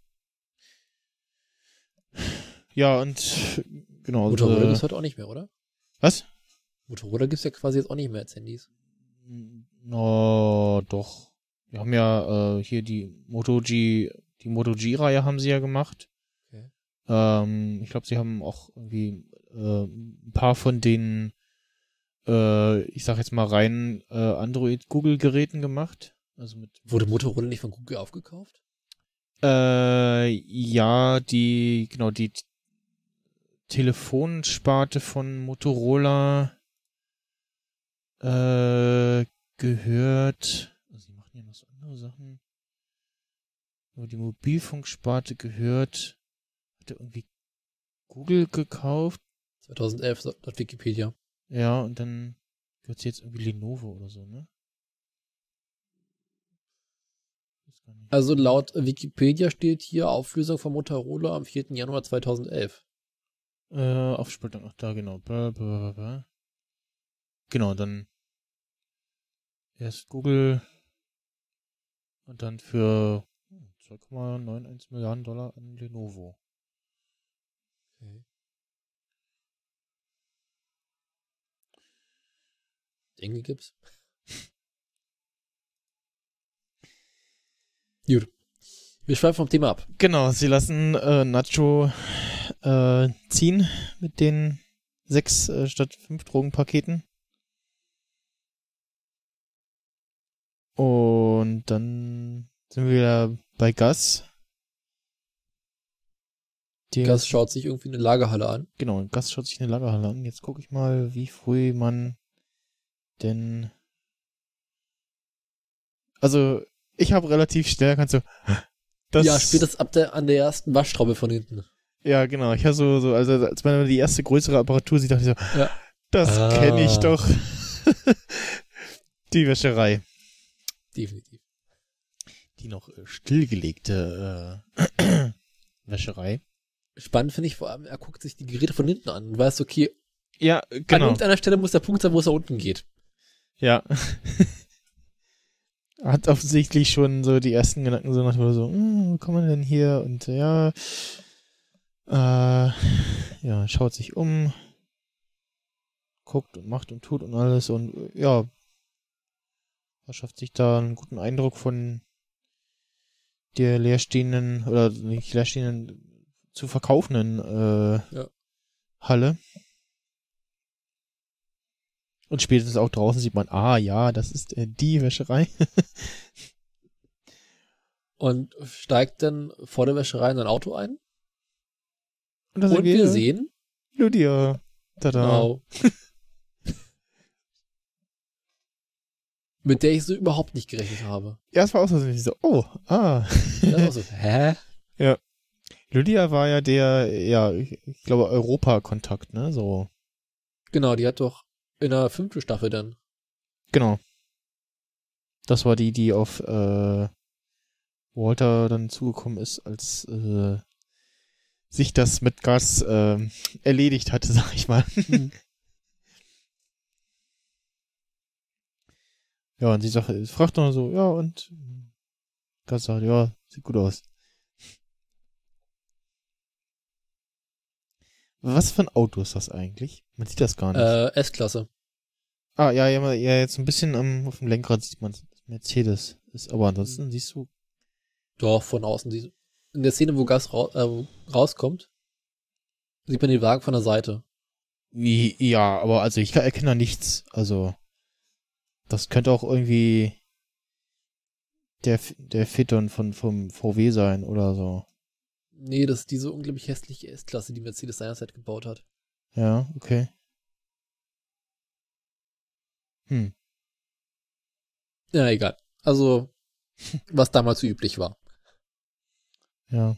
Ja, und genau. Motorola gibt's heute auch nicht mehr, oder? Was? Motorola gibt's ja quasi jetzt auch nicht mehr als Handys. No, doch. Wir haben ja hier die Moto G-Reihe haben sie ja gemacht. Okay. Ich glaube, sie haben auch irgendwie ein paar von den ich sag jetzt mal rein Android-Google-Geräten gemacht. Also Wurde Motorola nicht von Google aufgekauft? Ja, die Telefonsparte von Motorola gehört, also sie machen ja noch so andere Sachen, aber die Mobilfunksparte gehört, hat irgendwie Google gekauft. 2011 laut Wikipedia. Ja, und dann gehört sie jetzt irgendwie Lenovo oder so, ne? Weiß gar nicht. Also laut Wikipedia steht hier Auflösung von Motorola am 4. Januar 2011. Aufspaltung, ach da, genau. Genau, dann erst Google und dann für 2,91 Milliarden Dollar an Lenovo. Okay. Dinge gibt's. Gut. Wir schweifen vom Thema ab. Genau, sie lassen Nacho ziehen mit den 6 statt 5 Drogenpaketen. Und dann sind wir wieder bei Gus. Gus schaut sich irgendwie eine Lagerhalle an. Genau, Gus schaut sich eine Lagerhalle an. Jetzt gucke ich mal, wie früh man denn... Also, ich habe relativ schnell erkannt so... Ja, spätestens an der ersten Waschtraube von hinten. Ja, genau. Ich habe so, also als man die erste größere Apparatur sieht, dachte ich so, ja. Das kenne ich doch. Die Wäscherei. Definitiv. Die noch stillgelegte Wäscherei. Spannend finde ich vor allem, er guckt sich die Geräte von hinten an und weiß, okay, ja, genau. An irgendeiner Stelle muss der Punkt sein, wo es da unten geht. Ja. Hat offensichtlich schon so die ersten Gedanken so nach so, wo kommt man denn hier? Und ja, schaut sich um, guckt und macht und tut und alles und ja, verschafft sich da einen guten Eindruck von der leerstehenden oder nicht leerstehenden, zu verkaufenden Halle. Und spätestens auch draußen sieht man, ja, das ist die Wäscherei. Und steigt dann vor der Wäscherei in ein Auto ein. Und wir sehen Lydia. Tada. Genau. Mit der ich so überhaupt nicht gerechnet habe. Ja, es war auch so, ich so, Ja, auch so, hä? Ja. Lydia war ja der, ich glaube, Europa-Kontakt, ne, so. Genau, die hat doch in der 5. Staffel dann. Genau. Das war die auf Walter dann zugekommen ist, als sich das mit Gus erledigt hatte, sag ich mal. Ja, und sie fragt dann so, ja, und Gus sagt, ja, sieht gut aus. Was für ein Auto ist das eigentlich? Man sieht das gar nicht. S-Klasse. Ja, jetzt ein bisschen auf dem Lenkrad sieht man, Mercedes ist, aber ansonsten siehst du... Doch, von außen. In der Szene, wo Gus rauskommt, sieht man den Wagen von der Seite. Ja, aber also ich erkenne da nichts. Also, das könnte auch irgendwie der Phaeton vom VW sein oder so. Nee, das ist diese unglaublich hässliche S-Klasse, die Mercedes seinerzeit gebaut hat. Ja, okay. Ja, egal. Also, was damals so üblich war. Ja.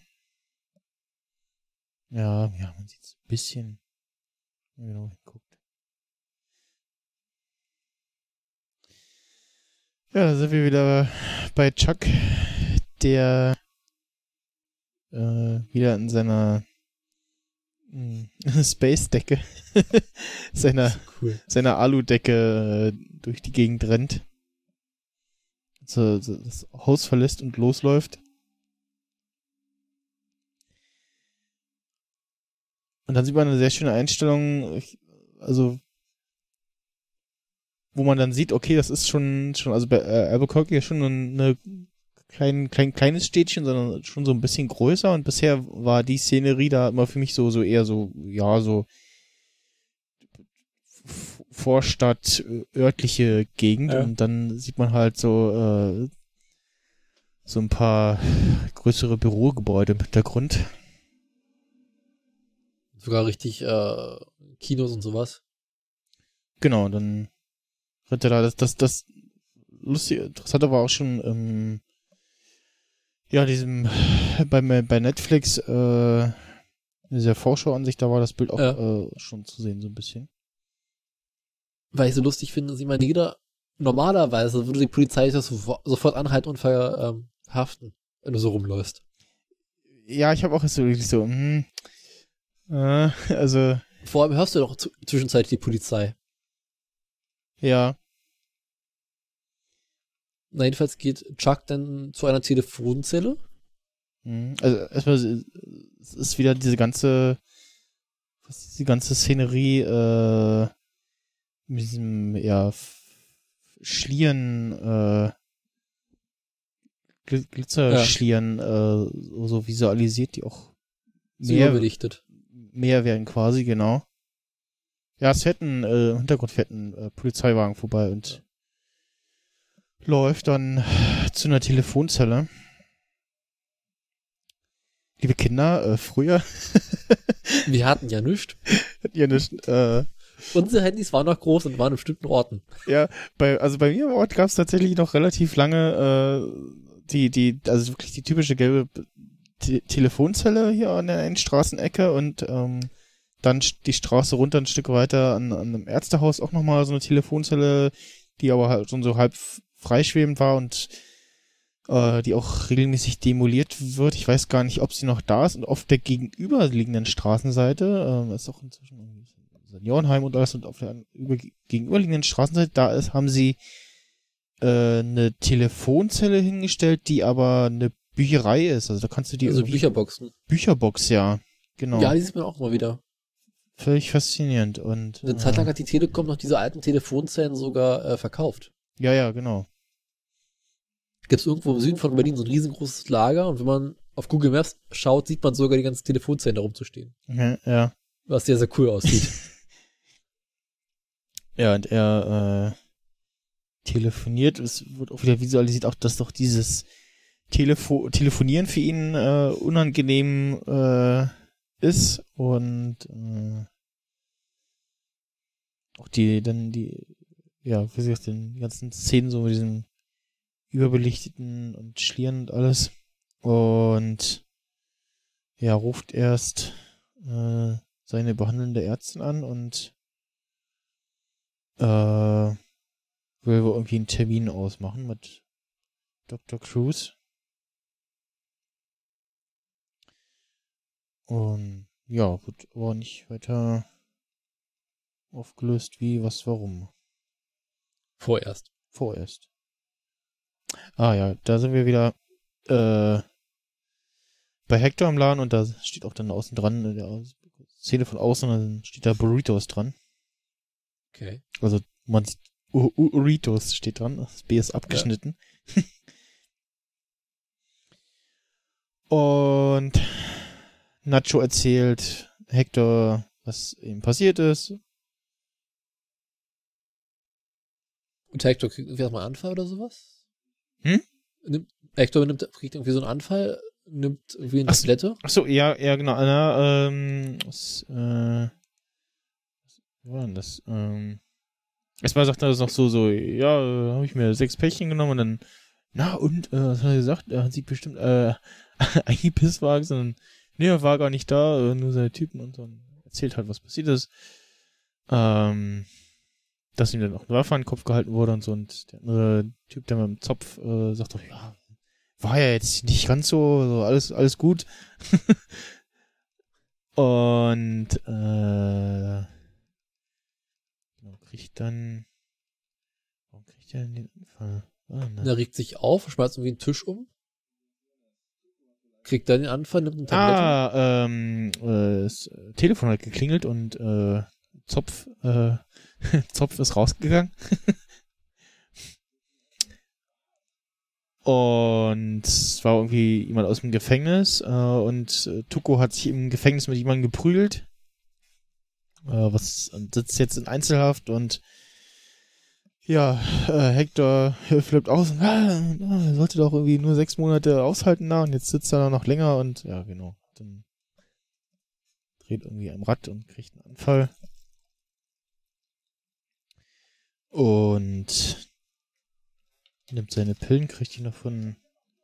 Ja, man sieht es ein bisschen. Genau, hinguckt. Ja, da sind wir wieder bei Chuck, der wieder in seiner Space-Decke, seiner Alu-Decke durch die Gegend rennt. So das Haus verlässt und losläuft. Und dann sieht man eine sehr schöne Einstellung, also wo man dann sieht, okay, das ist schon also bei Albuquerque ist schon eine kleines Städtchen, sondern schon so ein bisschen größer und bisher war die Szenerie da immer für mich so eher so, ja, so Vorstadt, örtliche Gegend und dann sieht man halt so ein paar größere Bürogebäude im Hintergrund. Sogar richtig Kinos und sowas. Genau, dann rennt er da, das lustige, interessante war auch schon diesem bei Netflix dieser Vorschauansicht, da war das Bild auch schon zu sehen, so ein bisschen. Weil ich so lustig finde, dass normalerweise würde die Polizei das sofort anhalten und haften, wenn du so rumläufst. Ja, ich habe auch so wirklich so, also. Vor allem hörst du doch zwischenzeitlich die Polizei. Ja. Na, jedenfalls geht Chuck dann zu einer Telefonzelle. Also erstmal, es ist wieder diese ganze Szenerie mit diesem, ja, Schlieren, Glitzerschlieren so visualisiert, die auch überbelichtet. Mehr werden quasi, genau. Ja, es fährt im Hintergrund fährt ein Polizeiwagen vorbei und läuft dann zu einer Telefonzelle. Liebe Kinder, früher. Wir hatten ja nichts. Ja, nicht, Unsere Handys waren noch groß und waren in bestimmten Orten. Ja, bei mir im Ort gab es tatsächlich noch relativ lange also wirklich die typische gelbe Telefonzelle hier an der einen Straßenecke und dann die Straße runter ein Stück weiter an einem Ärztehaus auch nochmal so eine Telefonzelle, die aber halt schon so halb freischwebend war und die auch regelmäßig demoliert wird. Ich weiß gar nicht, ob sie noch da ist und auf der gegenüberliegenden Straßenseite, ist auch inzwischen ein Seniorenheim und alles und auf der gegenüberliegenden Straßenseite da ist, haben sie eine Telefonzelle hingestellt, die aber eine Bücherei ist. Also da kannst du die Bücherboxen. Bücherbox, ja. Genau. Ja, die sieht man auch mal wieder. Völlig faszinierend. Und eine Zeit lang hat die Telekom noch diese alten Telefonzellen sogar verkauft. Ja, genau. Gibt es irgendwo im Süden von Berlin so ein riesengroßes Lager und wenn man auf Google Maps schaut, sieht man sogar die ganzen Telefonzellen da rumzustehen. Ja. Was sehr, sehr cool aussieht. Ja, und er telefoniert. Es wird auch wieder visualisiert, auch dass doch dieses Telefonieren für ihn unangenehm ist und auch die wie gesagt, den ganzen Szenen so mit diesem überbelichteten und Schlieren und alles und ja, ruft erst seine behandelnde Ärztin an und will wohl irgendwie einen Termin ausmachen mit Dr. Cruz. Und ja, wird aber nicht weiter aufgelöst, wie, was, warum. Vorerst. Ah ja, da sind wir wieder bei Hector im Laden und da steht auch dann außen dran, in der Szene von außen, dann steht da Burritos dran. Okay. Also man sieht, Burritos steht dran, das B ist abgeschnitten. Ja. Und Nacho erzählt Hector, was ihm passiert ist. Und Hector kriegt irgendwie erstmal einen Anfall oder sowas? Hector kriegt irgendwie so einen Anfall, nimmt irgendwie eine Tablette. Achso, ja, genau. Was war denn das? Erstmal sagt er das noch so, ja, habe ich mir 6 Päckchen genommen und dann, was hat er gesagt? Er hat sich bestimmt eingepisst war, sondern nee, er war gar nicht da, nur seine Typen und so. Und erzählt halt, was passiert ist. Dass ihm dann auch eine Waffe an den Kopf gehalten wurde und so. Und der andere Typ, der mit dem Zopf sagt doch, ja, war ja jetzt nicht ganz so alles gut. Und warum kriegt er denn den Anfall? Er regt sich auf, schmeißt irgendwie einen Tisch um. Kriegt dann den Anfall, nimmt eine Tablette. Das Telefon hat geklingelt und Zopf ist rausgegangen. Und es war irgendwie jemand aus dem Gefängnis und Tuco hat sich im Gefängnis mit jemandem geprügelt. Und sitzt jetzt in Einzelhaft und ja, Hector flippt aus und er sollte doch irgendwie nur 6 Monate aushalten da und jetzt sitzt er da noch länger und ja, genau. Dann dreht irgendwie am Rad und kriegt einen Anfall. Und nimmt seine Pillen, kriegt die noch von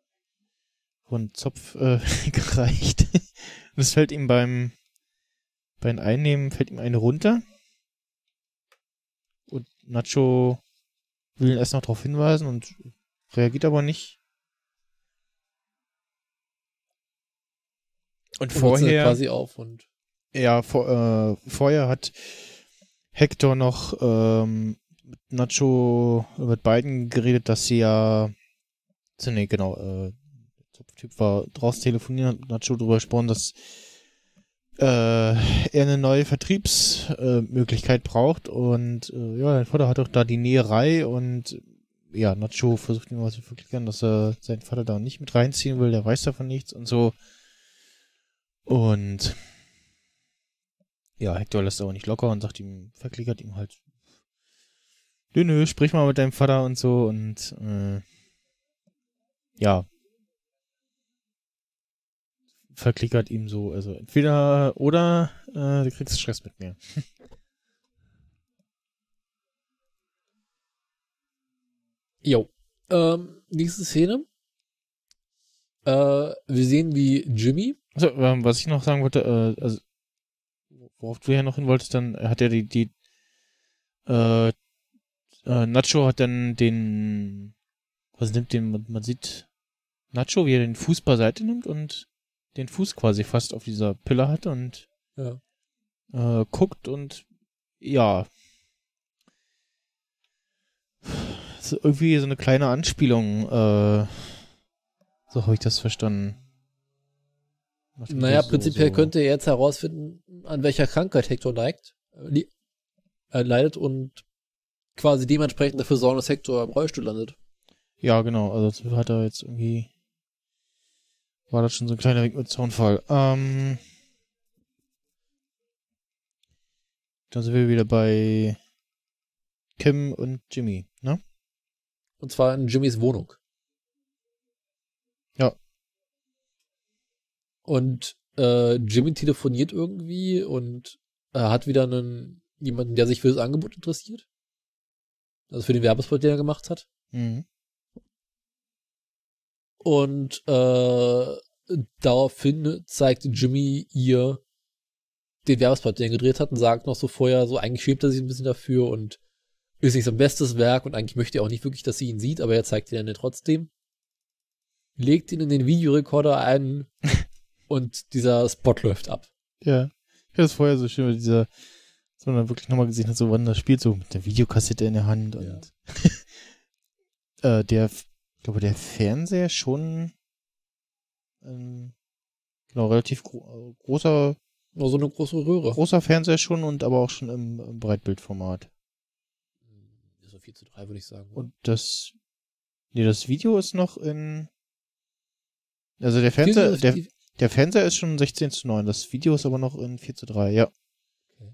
Zopf gereicht. Und es fällt ihm beim Einnehmen fällt ihm eine runter. Und Nacho will ihn erst noch darauf hinweisen und reagiert aber nicht. Und vorher quasi auf und ja, vorher hat Hector noch mit Nacho, mit beiden geredet, dass sie ja der Typ war draußen telefonieren, hat mit Nacho drüber gesprochen, dass er eine neue Vertriebsmöglichkeit braucht und dein Vater hat auch da die Näherei und ja, Nacho versucht ihm was zu verklickern, dass er seinen Vater da nicht mit reinziehen will, der weiß davon nichts und so. Und ja, Hector lässt aber nicht locker und verklickert ihm halt, nö, sprich mal mit deinem Vater und so und ja, verklickert ihm so, also entweder oder du kriegst Stress mit mir. Jo. Nächste Szene. Wir sehen, wie Jimmy. Also, was ich noch sagen wollte, also worauf du ja noch hin wolltest, dann hat er Nacho hat dann man sieht Nacho, wie er den Fuß beiseite nimmt und den Fuß quasi fast auf dieser Pille hat und guckt und ja, so irgendwie so eine kleine Anspielung, so habe ich das verstanden. Naja, prinzipiell könnte er jetzt herausfinden, an welcher Krankheit Hector leidet und quasi dementsprechend dafür sorgen, dass Hector im Rollstuhl landet. Ja, genau, also das hat er jetzt irgendwie, war das schon so ein kleiner Wink mit Zaunfall. Dann sind wir wieder bei Kim und Jimmy, ne? Und zwar in Jimmys Wohnung. Ja. Und Jimmy telefoniert irgendwie und hat wieder jemanden, der sich für das Angebot interessiert. Also für den Werbespot, den er gemacht hat. Mhm. Und daraufhin zeigt Jimmy ihr den Werbespot, den er gedreht hat und sagt noch so vorher, so eigentlich schämt er sich ein bisschen dafür und ist nicht sein bestes Werk und eigentlich möchte er auch nicht wirklich, dass sie ihn sieht, aber er zeigt ihn dann trotzdem. Legt ihn in den Videorekorder ein und dieser Spot läuft ab. Ja. Ich habe das vorher so schön, dass man dann wirklich nochmal gesehen hat, so wann das spielt, so mit der Videokassette in der Hand und ich glaube, der Fernseher schon relativ großer, Nur so eine große Röhre. Großer Fernseher schon und aber auch schon im Breitbildformat. So 4:3 würde ich sagen. Und das Video ist noch also der Fernseher, der Fernseher ist schon 16:9, das Video ist aber noch in 4:3, ja. Okay.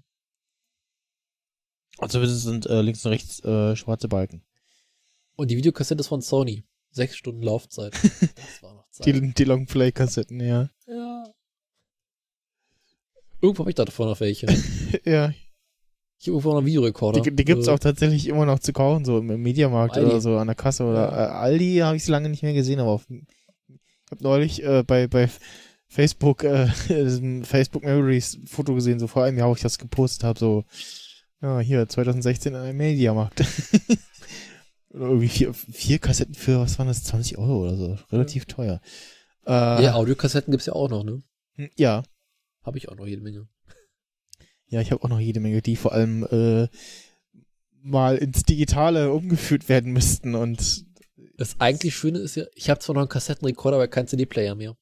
Also sind links und rechts schwarze Balken. Und die Videokassette ist von Sony. 6 Stunden Laufzeit. Das war noch Zeit. Die Longplay-Kassetten, ja. Ja. Irgendwo habe ich davon noch welche. Ja. Ich habe irgendwo noch einen Videorekorder. Die gibt's auch tatsächlich immer noch zu kaufen, so im Mediamarkt Aldi. oder so an der Kasse oder Aldi habe ich lange nicht mehr gesehen, aber ich habe neulich bei Facebook Facebook Memories Foto gesehen, so vor einem Jahr, wo ich das gepostet habe, so ja, hier 2016 in einem Mediamarkt. Oder irgendwie vier Kassetten für, was waren das, 20 Euro oder so, relativ teuer. Ja, Audiokassetten gibt's ja auch noch, ne? Ja. Habe ich auch noch jede Menge. Ja, ich habe auch noch jede Menge, die vor allem mal ins Digitale umgeführt werden müssten und das eigentlich Schöne ist ja, ich habe zwar noch einen Kassettenrekorder, aber keinen CD-Player mehr.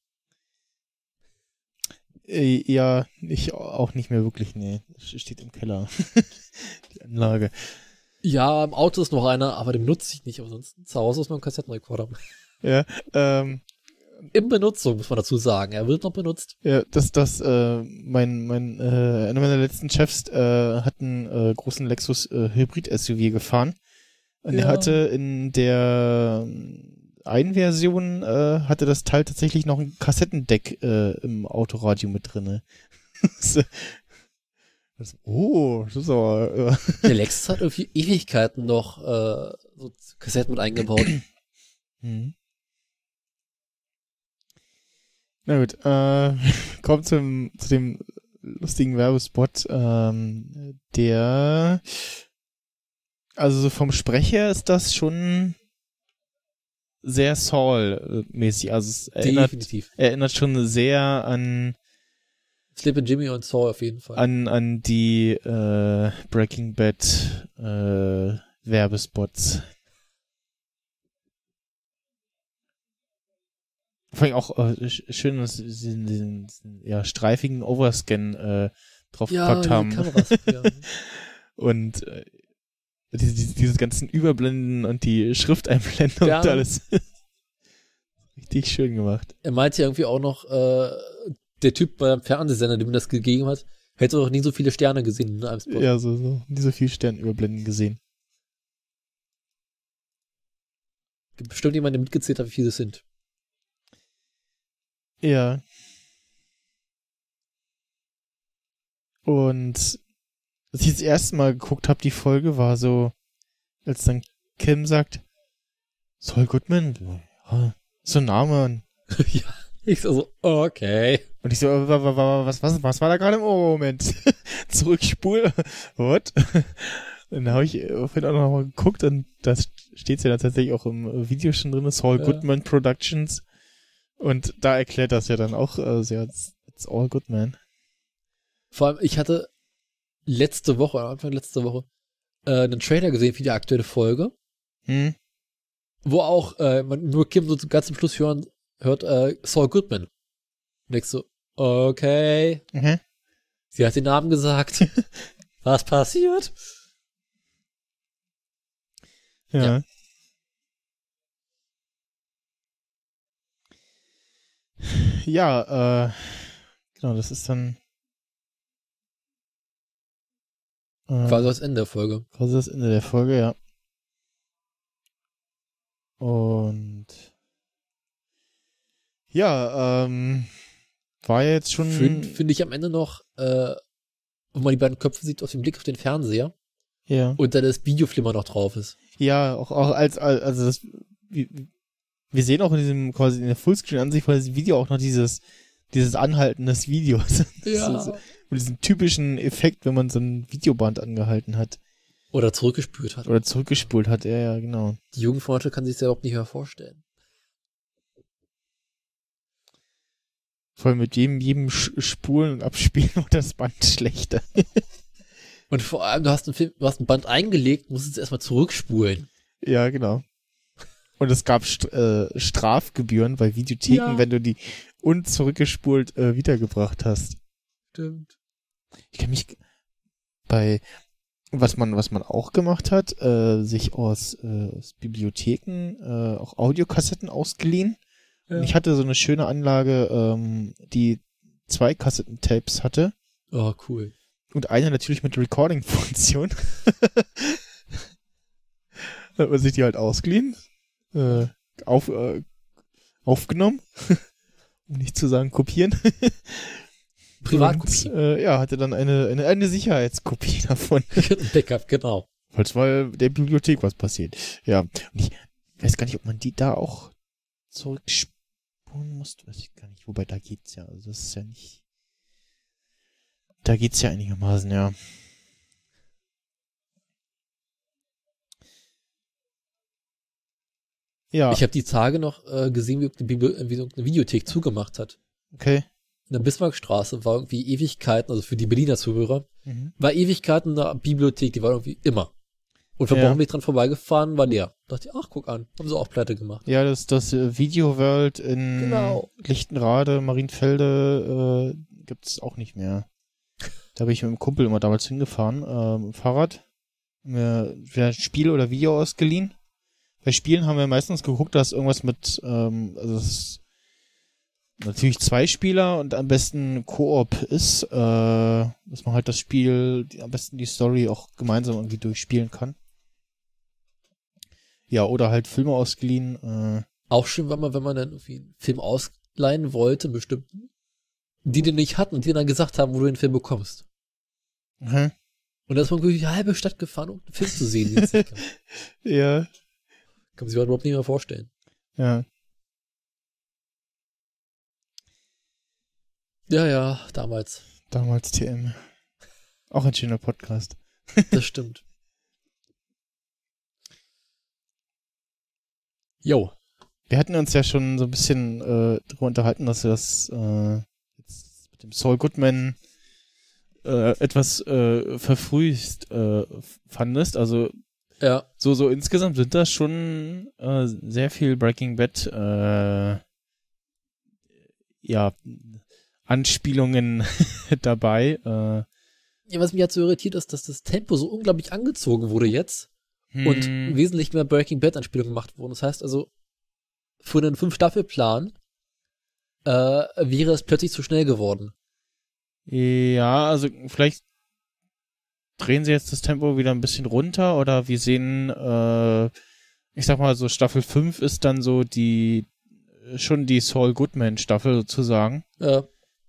Ja, ich auch nicht mehr wirklich, nee. Steht im Keller. Die Anlage. Ja, im Auto ist noch einer, aber den nutze ich nicht. Aber sonst zu Hause ist noch ein Kassettenrekorder. Ja, in Benutzung, muss man dazu sagen. Er wird noch benutzt. Ja, einer meiner letzten Chefs hat einen großen Lexus Hybrid-SUV gefahren. Und er hatte in der einen Version hatte das Teil tatsächlich noch ein Kassettendeck im Autoradio mit drinne. Das ist aber... Der Lexus hat irgendwie Ewigkeiten noch so Kassetten mit eingebaut. Mhm. Na gut, kommt zu dem lustigen Werbespot, also so vom Sprecher ist das schon sehr Saul-mäßig, also es erinnert schon sehr an Sleeping Jimmy und Saw auf jeden Fall. An die Breaking Bad Werbespots. Vor allem auch schön, dass sie diesen streifigen Overscan draufgepackt haben. Kameras, ja. Und diese ganzen Überblenden und die Schrifteinblendung und alles. Richtig schön gemacht. Er meinte ja irgendwie auch noch, der Typ beim Fernsehsender, dem das gegeben hat, hätte auch nie so viele Sterne gesehen in einem Spot. Ja, nie so viele Sternüberblenden gesehen. Gibt bestimmt jemand, der mitgezählt hat, wie viele es sind. Ja. Und als ich das erste Mal geguckt habe, die Folge war so, als dann Kim sagt, Saul Goodman, ja, so ein Name. Ja, ich so, okay. Und ich so, was war da gerade im Moment? Zurückspul. What? Und dann habe ich vorhin auch noch mal geguckt und da steht es ja dann tatsächlich auch im Video schon drin, Saul Goodman Productions. Und da erklärt das ja dann auch, it's all good, man. Vor allem, ich hatte Anfang letzte Woche, einen Trailer gesehen für die aktuelle Folge, wo auch man nur Kim so ganz zum Schluss hört Saul Goodman. Und ich so, okay. Sie hat den Namen gesagt. Was passiert? Ja. Ja, genau, das ist dann quasi das Ende der Folge. Quasi das Ende der Folge, ja. Und ja, war ja jetzt schon... Finde ich am Ende noch, wo man die beiden Köpfe sieht aus dem Blick auf den Fernseher. Ja. Und dann das Videoflimmer noch drauf ist. Ja, auch also das... Wir sehen auch in diesem, quasi in der Fullscreen-Ansicht von diesem Video auch noch dieses Anhalten des Videos. Ja. So, mit diesem typischen Effekt, wenn man so ein Videoband angehalten hat. Oder zurückgespult hat. Ja, genau. Die Jugendfreunde kann sich das ja überhaupt nicht mehr vorstellen. Vor allem mit jedem Spulen und Abspielen wird das Band schlechter. Und vor allem, du hast ein Band eingelegt, musst es erstmal zurückspulen. Ja, genau. Und es gab Strafgebühren bei Videotheken, wenn du die zurückgespult wiedergebracht hast. Stimmt. Ich kann mich was man auch gemacht hat, sich aus Bibliotheken auch Audiokassetten ausgeliehen. Ja. Und ich hatte so eine schöne Anlage, die 2 Kassettentapes hatte. Oh, cool. Und eine natürlich mit Recording-Funktion. Hat man sich die halt ausgeliehen. Aufgenommen, um nicht zu sagen kopieren. Privatkopie. Und, hatte dann eine Sicherheitskopie davon. Backup, genau. Falls mal der Bibliothek was passiert. Ja, und ich weiß gar nicht, ob man die da auch zurückspulen muss. Weiß ich gar nicht. Wobei, da geht's ja. Also das ist ja nicht... Da geht's ja einigermaßen, ja. Ja. Ich habe die Tage noch gesehen, wie eine Videothek zugemacht hat. Okay. In der Bismarckstraße war irgendwie Ewigkeiten, also für die Berliner Zuhörer, war Ewigkeiten eine Bibliothek, die war irgendwie immer. Und vom Wochenweg dran vorbeigefahren, war leer. Da dachte ich, ach, guck an, haben sie auch pleite gemacht. Ja, das Video World in Lichtenrade, Marienfelde gibt's auch nicht mehr. Da bin ich mit dem Kumpel immer damals hingefahren, mit dem Fahrrad. Mir ein Spiel oder Video ausgeliehen. Bei Spielen haben wir meistens geguckt, dass irgendwas mit, also das ist natürlich 2 Spieler und am besten Koop ist, dass man halt das Spiel, am besten die Story auch gemeinsam irgendwie durchspielen kann. Ja, oder halt Filme ausgeliehen. Auch schön war mal, wenn man dann irgendwie einen Film ausleihen wollte, bestimmten, die den nicht hatten und die dann gesagt haben, wo du den Film bekommst. Und da ist man wirklich die halbe Stadt gefahren, um einen Film zu sehen. Ja. Kann man sich überhaupt nicht mehr vorstellen. Ja. Ja, damals. Damals TM. Auch ein schöner Podcast. Das stimmt. Jo. Wir hatten uns ja schon so ein bisschen darüber unterhalten, dass wir das jetzt mit dem Saul Goodman etwas verfrüht fandest. Also Ja. so insgesamt sind da schon sehr viel Breaking Bad Anspielungen dabei. Ja, was mich halt so irritiert ist, dass das Tempo so unglaublich angezogen wurde jetzt und wesentlich mehr Breaking Bad Anspielungen gemacht wurden. Das heißt also, für einen 5-Staffel-Plan wäre es plötzlich zu schnell geworden. Ja, also vielleicht drehen sie jetzt das Tempo wieder ein bisschen runter oder wir sehen, ich sag mal so Staffel 5 ist dann so schon die Saul Goodman Staffel sozusagen. Ja.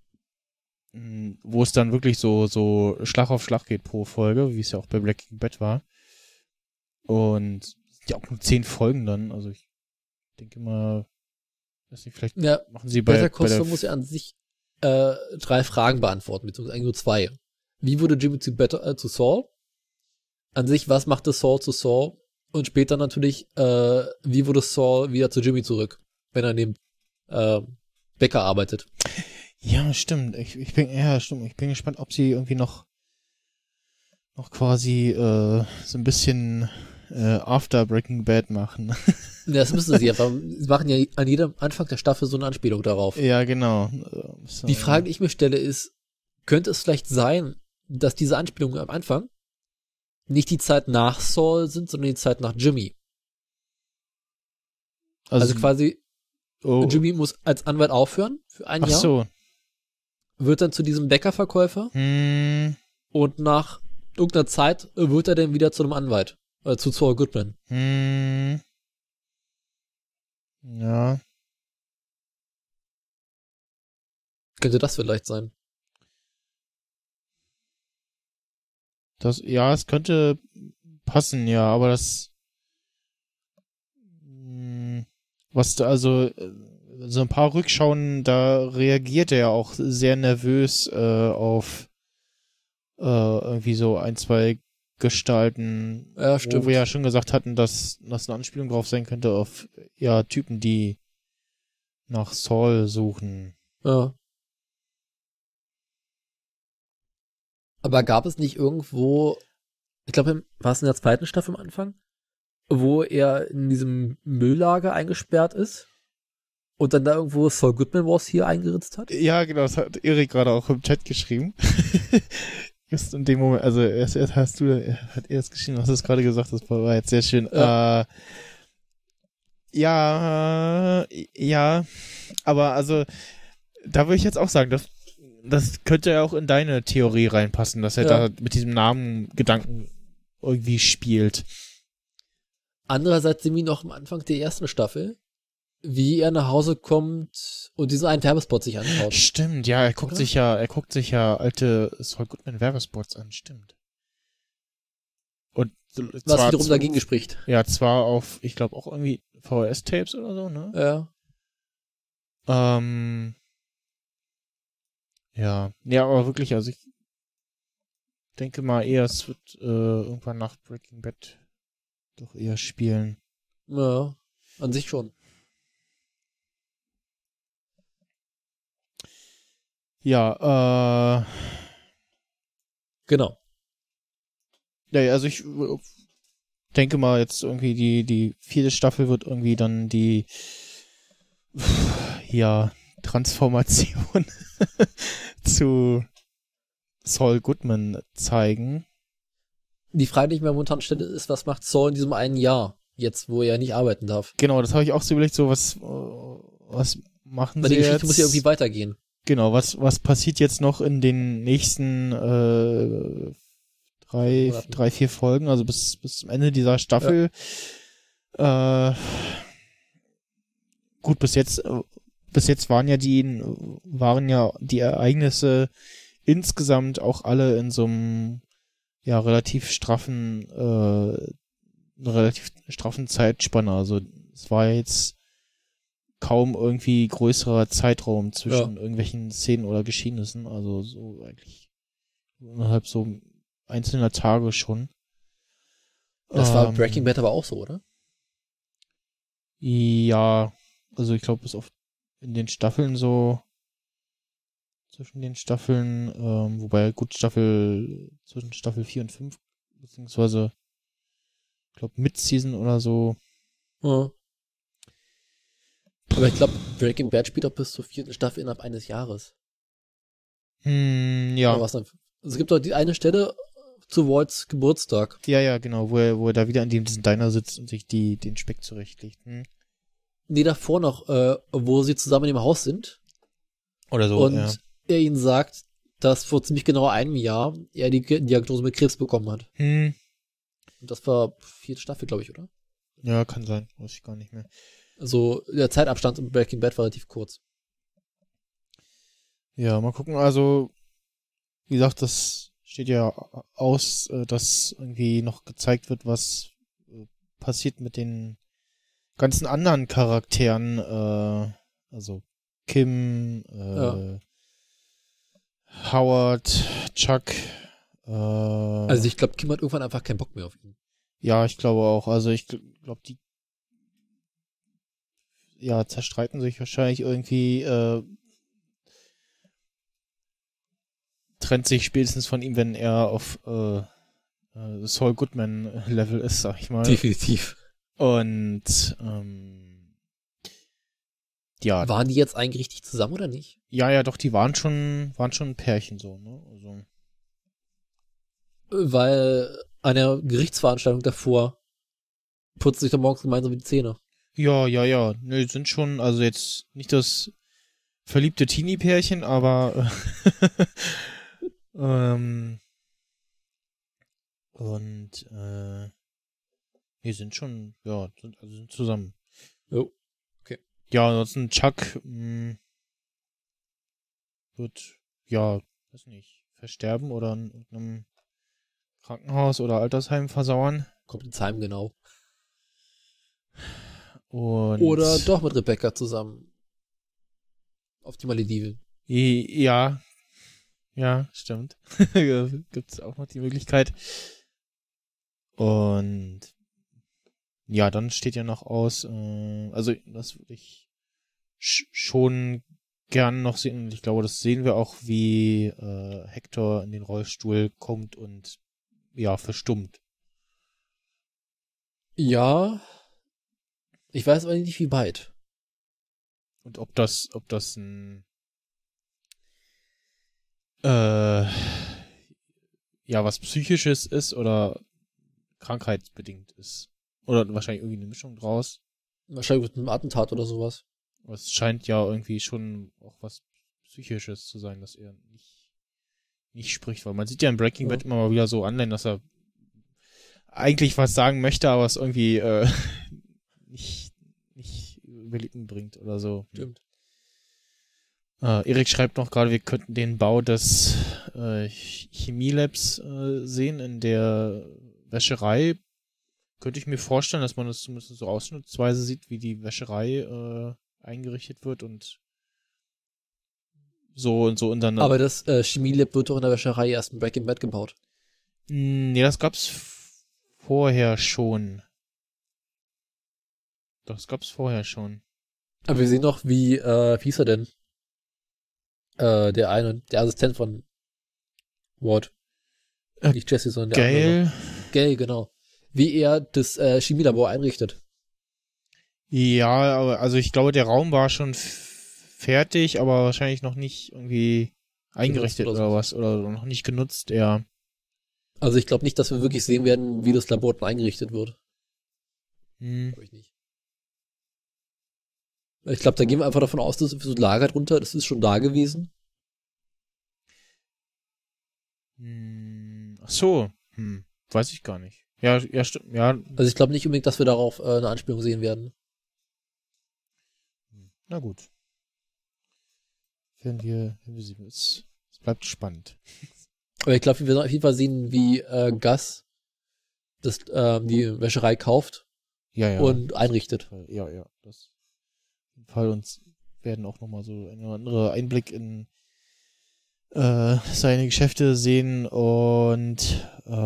Wo es dann wirklich so Schlag auf Schlag geht pro Folge, wie es ja auch bei Breaking Bad war. Und ja auch nur 10 Folgen dann, also ich denke mal, weiß nicht, vielleicht machen sie Better Call Saul muss ja an sich 3 Fragen beantworten, beziehungsweise eigentlich nur 2. Wie wurde Jimmy zu Saul? An sich, was machte Saul zu Saul? Und später natürlich, wie wurde Saul wieder zu Jimmy zurück, wenn er neben Bäcker arbeitet? Ja, stimmt. Ich bin gespannt, ob sie irgendwie noch quasi so ein bisschen After Breaking Bad machen. Ja, das müssen sie einfach. Sie machen ja an jedem Anfang der Staffel so eine Anspielung darauf. Ja, genau. So. Die Frage, die ich mir stelle, ist, könnte es vielleicht sein, dass diese Anspielungen am Anfang nicht die Zeit nach Saul sind, sondern die Zeit nach Jimmy? Also quasi, Jimmy muss als Anwalt aufhören für ein Jahr. Ach so. Wird dann zu diesem Bäckerverkäufer und nach irgendeiner Zeit wird er dann wieder zu einem Anwalt. Zu Saul Goodman. Ja. Könnte das vielleicht sein? Es könnte passen, ja, aber das was da also so ein paar Rückschauen, da reagiert er ja auch sehr nervös auf irgendwie so 1, 2 Gestalten, ja, stimmt. wo wir ja schon gesagt hatten, dass das eine Anspielung drauf sein könnte auf Typen, die nach Saul suchen. Ja. Aber gab es nicht irgendwo, ich glaube, war es in der 2. Staffel am Anfang, wo er in diesem Mülllager eingesperrt ist und dann da irgendwo Saul Goodman Wars hier eingeritzt hat? Ja, genau, das hat Erik gerade auch im Chat geschrieben. Just in dem Moment, also erst hat er es geschrieben, hast du es gerade gesagt, das war jetzt sehr schön. Ja, aber also da würde ich jetzt auch sagen, das könnte ja auch in deine Theorie reinpassen, dass er da mit diesem Namengedanken irgendwie spielt. Andererseits sehen wir noch am Anfang der 1. Staffel, wie er nach Hause kommt und diesen einen Werbespot sich anschaut. Stimmt, ja, er guckt sich ja alte Saul Goodman Werbespots an, stimmt. Und was wiederum dagegen spricht. Ja, zwar auf, ich glaube auch irgendwie VHS-Tapes oder so, ne? Ja. Ja, aber wirklich, also ich denke mal eher, es wird irgendwann nach Breaking Bad doch eher spielen. Ja, an sich schon. Ja, genau. Ja, also ich denke mal jetzt irgendwie die 4. Staffel wird irgendwie dann die Transformation zu Saul Goodman zeigen. Die Frage, die ich mir momentan stelle, ist, was macht Saul in diesem einen Jahr, jetzt, wo er nicht arbeiten darf? Genau, das habe ich auch so überlegt, so was machen weil sie die Geschichte jetzt? muss ja irgendwie weitergehen. Genau, was passiert jetzt noch in den nächsten 3, 4 Folgen, also bis zum Ende dieser Staffel. Ja. Gut, bis jetzt waren ja die Ereignisse insgesamt auch alle in so einem relativ straffen Zeitspanne. Also es war jetzt kaum irgendwie größerer Zeitraum zwischen irgendwelchen Szenen oder Geschehnissen. Also so eigentlich innerhalb so einzelner Tage schon. Das war Breaking Bad aber auch so, oder? Ja, also ich glaube, bis auf in den Staffeln so zwischen den Staffeln, wobei gut zwischen Staffel 4 und 5, beziehungsweise ich glaube Mid-Season oder so. Ja. Aber ich glaube, Breaking Bad spielt auch bis zur 4. Staffel innerhalb eines Jahres. Ja. Oder was dann? Also es gibt doch die eine Stelle zu Walts Geburtstag. Ja, genau, wo er da wieder in diesem Diner sitzt und sich den Speck zurechtlegt. Nee, davor noch, wo sie zusammen im Haus sind. Oder so, und er ihnen sagt, dass vor ziemlich genau einem Jahr er die Diagnose mit Krebs bekommen hat. Und das war 4. Staffel, glaube ich, oder? Ja, kann sein. Weiß ich gar nicht mehr. Also der Zeitabstand im Breaking Bad war relativ kurz. Ja, mal gucken. Also, wie gesagt, das steht ja aus, dass irgendwie noch gezeigt wird, was passiert mit den ganzen anderen Charakteren. Also Kim, Howard, Chuck. Also ich glaube, Kim hat irgendwann einfach keinen Bock mehr auf ihn. Ja, ich glaube auch. Also ich glaube, die zerstreiten sich wahrscheinlich irgendwie, trennt sich spätestens von ihm, wenn er auf Saul Goodman Level ist, sag ich mal. Definitiv. Und waren die jetzt eigentlich richtig zusammen oder nicht? Ja, doch, die waren schon ein Pärchen so, ne? Also. Weil an der Gerichtsveranstaltung davor putzt sich dann morgens gemeinsam die Zähne. Ja. Nö, sind schon, also jetzt nicht das verliebte Teenie-Pärchen, aber wir sind schon, sind zusammen. Oh, okay. Ja, ansonsten Chuck wird, weiß nicht, versterben oder in irgendeinem Krankenhaus oder Altersheim versauern. Kommt ins Heim, genau. Und oder doch mit Rebecca zusammen. Auf die Malediven. Ja, stimmt. Gibt's auch noch die Möglichkeit. Und ja, dann steht ja noch aus, also das würde ich schon gern noch sehen. Und ich glaube, das sehen wir auch, wie Hector in den Rollstuhl kommt und verstummt. Ja. Ich weiß aber nicht, wie weit. Und ob das ein was Psychisches ist oder krankheitsbedingt ist. Oder wahrscheinlich irgendwie eine Mischung draus. Wahrscheinlich mit einem Attentat oder sowas. Aber es scheint ja irgendwie schon auch was Psychisches zu sein, dass er nicht spricht. Weil man sieht ja in Breaking Bad immer mal wieder so Anleihen, dass er eigentlich was sagen möchte, aber es irgendwie nicht über Lippen bringt oder so. Stimmt. Erik schreibt noch gerade, wir könnten den Bau des Chemielabs sehen in der Wäscherei. Könnte ich mir vorstellen, dass man das zumindest so ausschnittsweise sieht, wie die Wäscherei eingerichtet wird und so und dann. Aber das Chemielab wird doch in der Wäscherei erst in Breaking Bad gebaut. Nee, das gab's vorher schon. Das gab's vorher schon. Aber wir sehen doch, wie hieß er denn? Der Assistent von Ward. Nicht Jesse, sondern der andere. Gale, genau. Wie er das Chemielabor einrichtet. Ja, aber also ich glaube, der Raum war schon fertig, aber wahrscheinlich noch nicht irgendwie eingerichtet oder was. Oder noch nicht genutzt, ja. Also ich glaube nicht, dass wir wirklich sehen werden, wie das Labor dann eingerichtet wird. Glaube ich nicht. Ich glaube, da gehen wir einfach davon aus, dass so ein Lager drunter, das ist schon da gewesen. Ach so. Weiß ich gar nicht. Ja, stimmt. Ja. Also ich glaube nicht unbedingt, dass wir darauf eine Anspielung sehen werden. Na gut. Werden wir sehen. Es bleibt spannend. Aber ich glaube, wir werden auf jeden Fall sehen, wie Gus die Wäscherei kauft und einrichtet. Ja. Das auf jeden Fall, uns werden auch nochmal so ein anderer Einblick in seine Geschäfte sehen und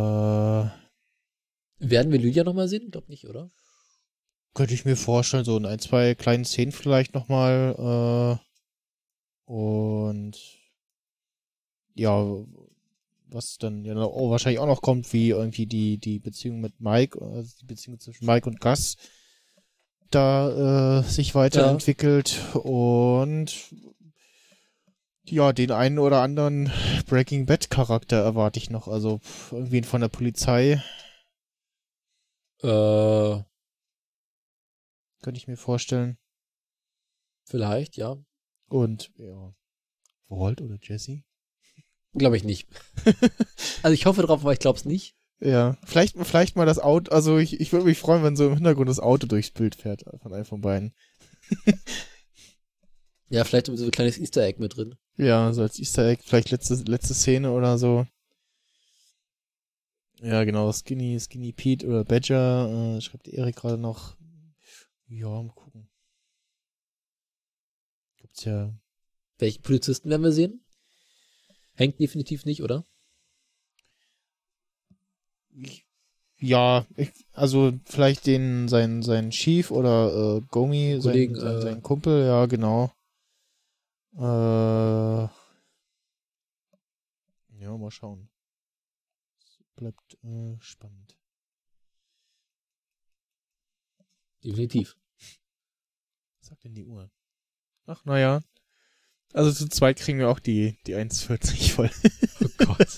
werden wir Lydia nochmal sehen? Ich glaube nicht, oder? Könnte ich mir vorstellen, so in 1, 2 kleinen Szenen vielleicht nochmal und ja, was dann ja wahrscheinlich auch noch kommt, wie irgendwie die Beziehung mit Mike, also die Beziehung zwischen Mike und Gus da sich weiterentwickelt und ja, den einen oder anderen Breaking Bad Charakter erwarte ich noch, also irgendwie von der Polizei. Könnte ich mir vorstellen. Vielleicht, ja. Und ja, Walt oder Jesse? Glaube ich nicht. Also ich hoffe drauf, aber ich glaube es nicht. Ja, vielleicht mal das Auto, also ich würde mich freuen, wenn so im Hintergrund das Auto durchs Bild fährt von einem von beiden. Ja, vielleicht so ein kleines Easter Egg mit drin. Ja, so als Easter Egg, vielleicht letzte Szene oder so. Ja, genau, Skinny Pete oder Badger, schreibt Erik gerade noch. Ja, mal gucken. Gibt's ja. Welchen Polizisten werden wir sehen? Hängt definitiv nicht, oder? Ja, also vielleicht seinen Chief oder Gomi, seinen Kumpel, ja, genau. Ja, mal schauen. Bleibt spannend. Definitiv. Was sagt denn die Uhr? Ach, naja. Also zu zweit kriegen wir auch die 1,40 voll. Oh Gott.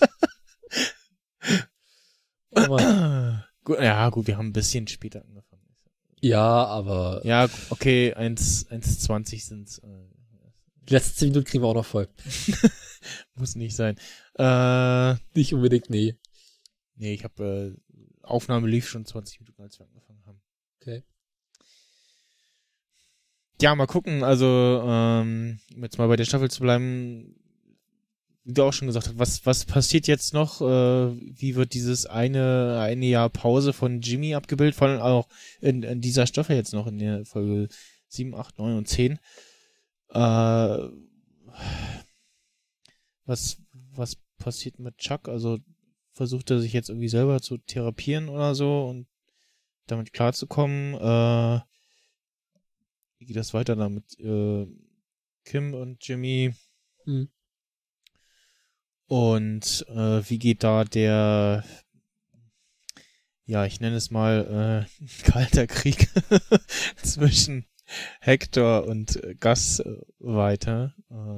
Gut, ja, gut, wir haben ein bisschen später angefangen. Ja, aber... Ja, okay, 1,20 sind's. Die letzten 10 Minuten kriegen wir auch noch voll. Muss nicht sein. Nicht unbedingt, nee. Nee, ich habe Aufnahme lief schon 20 Minuten, als wir angefangen haben. Okay. Ja, mal gucken, also um jetzt mal bei der Staffel zu bleiben, wie du auch schon gesagt hast, was passiert jetzt noch? Wie wird dieses eine Jahr Pause von Jimmy abgebildet? Vor allem auch in dieser Staffel jetzt noch, in der Folge 7, 8, 9 und 10. Was passiert mit Chuck? Also versucht er sich jetzt irgendwie selber zu therapieren oder so und damit klarzukommen? Wie geht das weiter damit? Kim und Jimmy? Und wie geht da der, ja, ich nenne es mal kalter Krieg zwischen Hector und Gus weiter?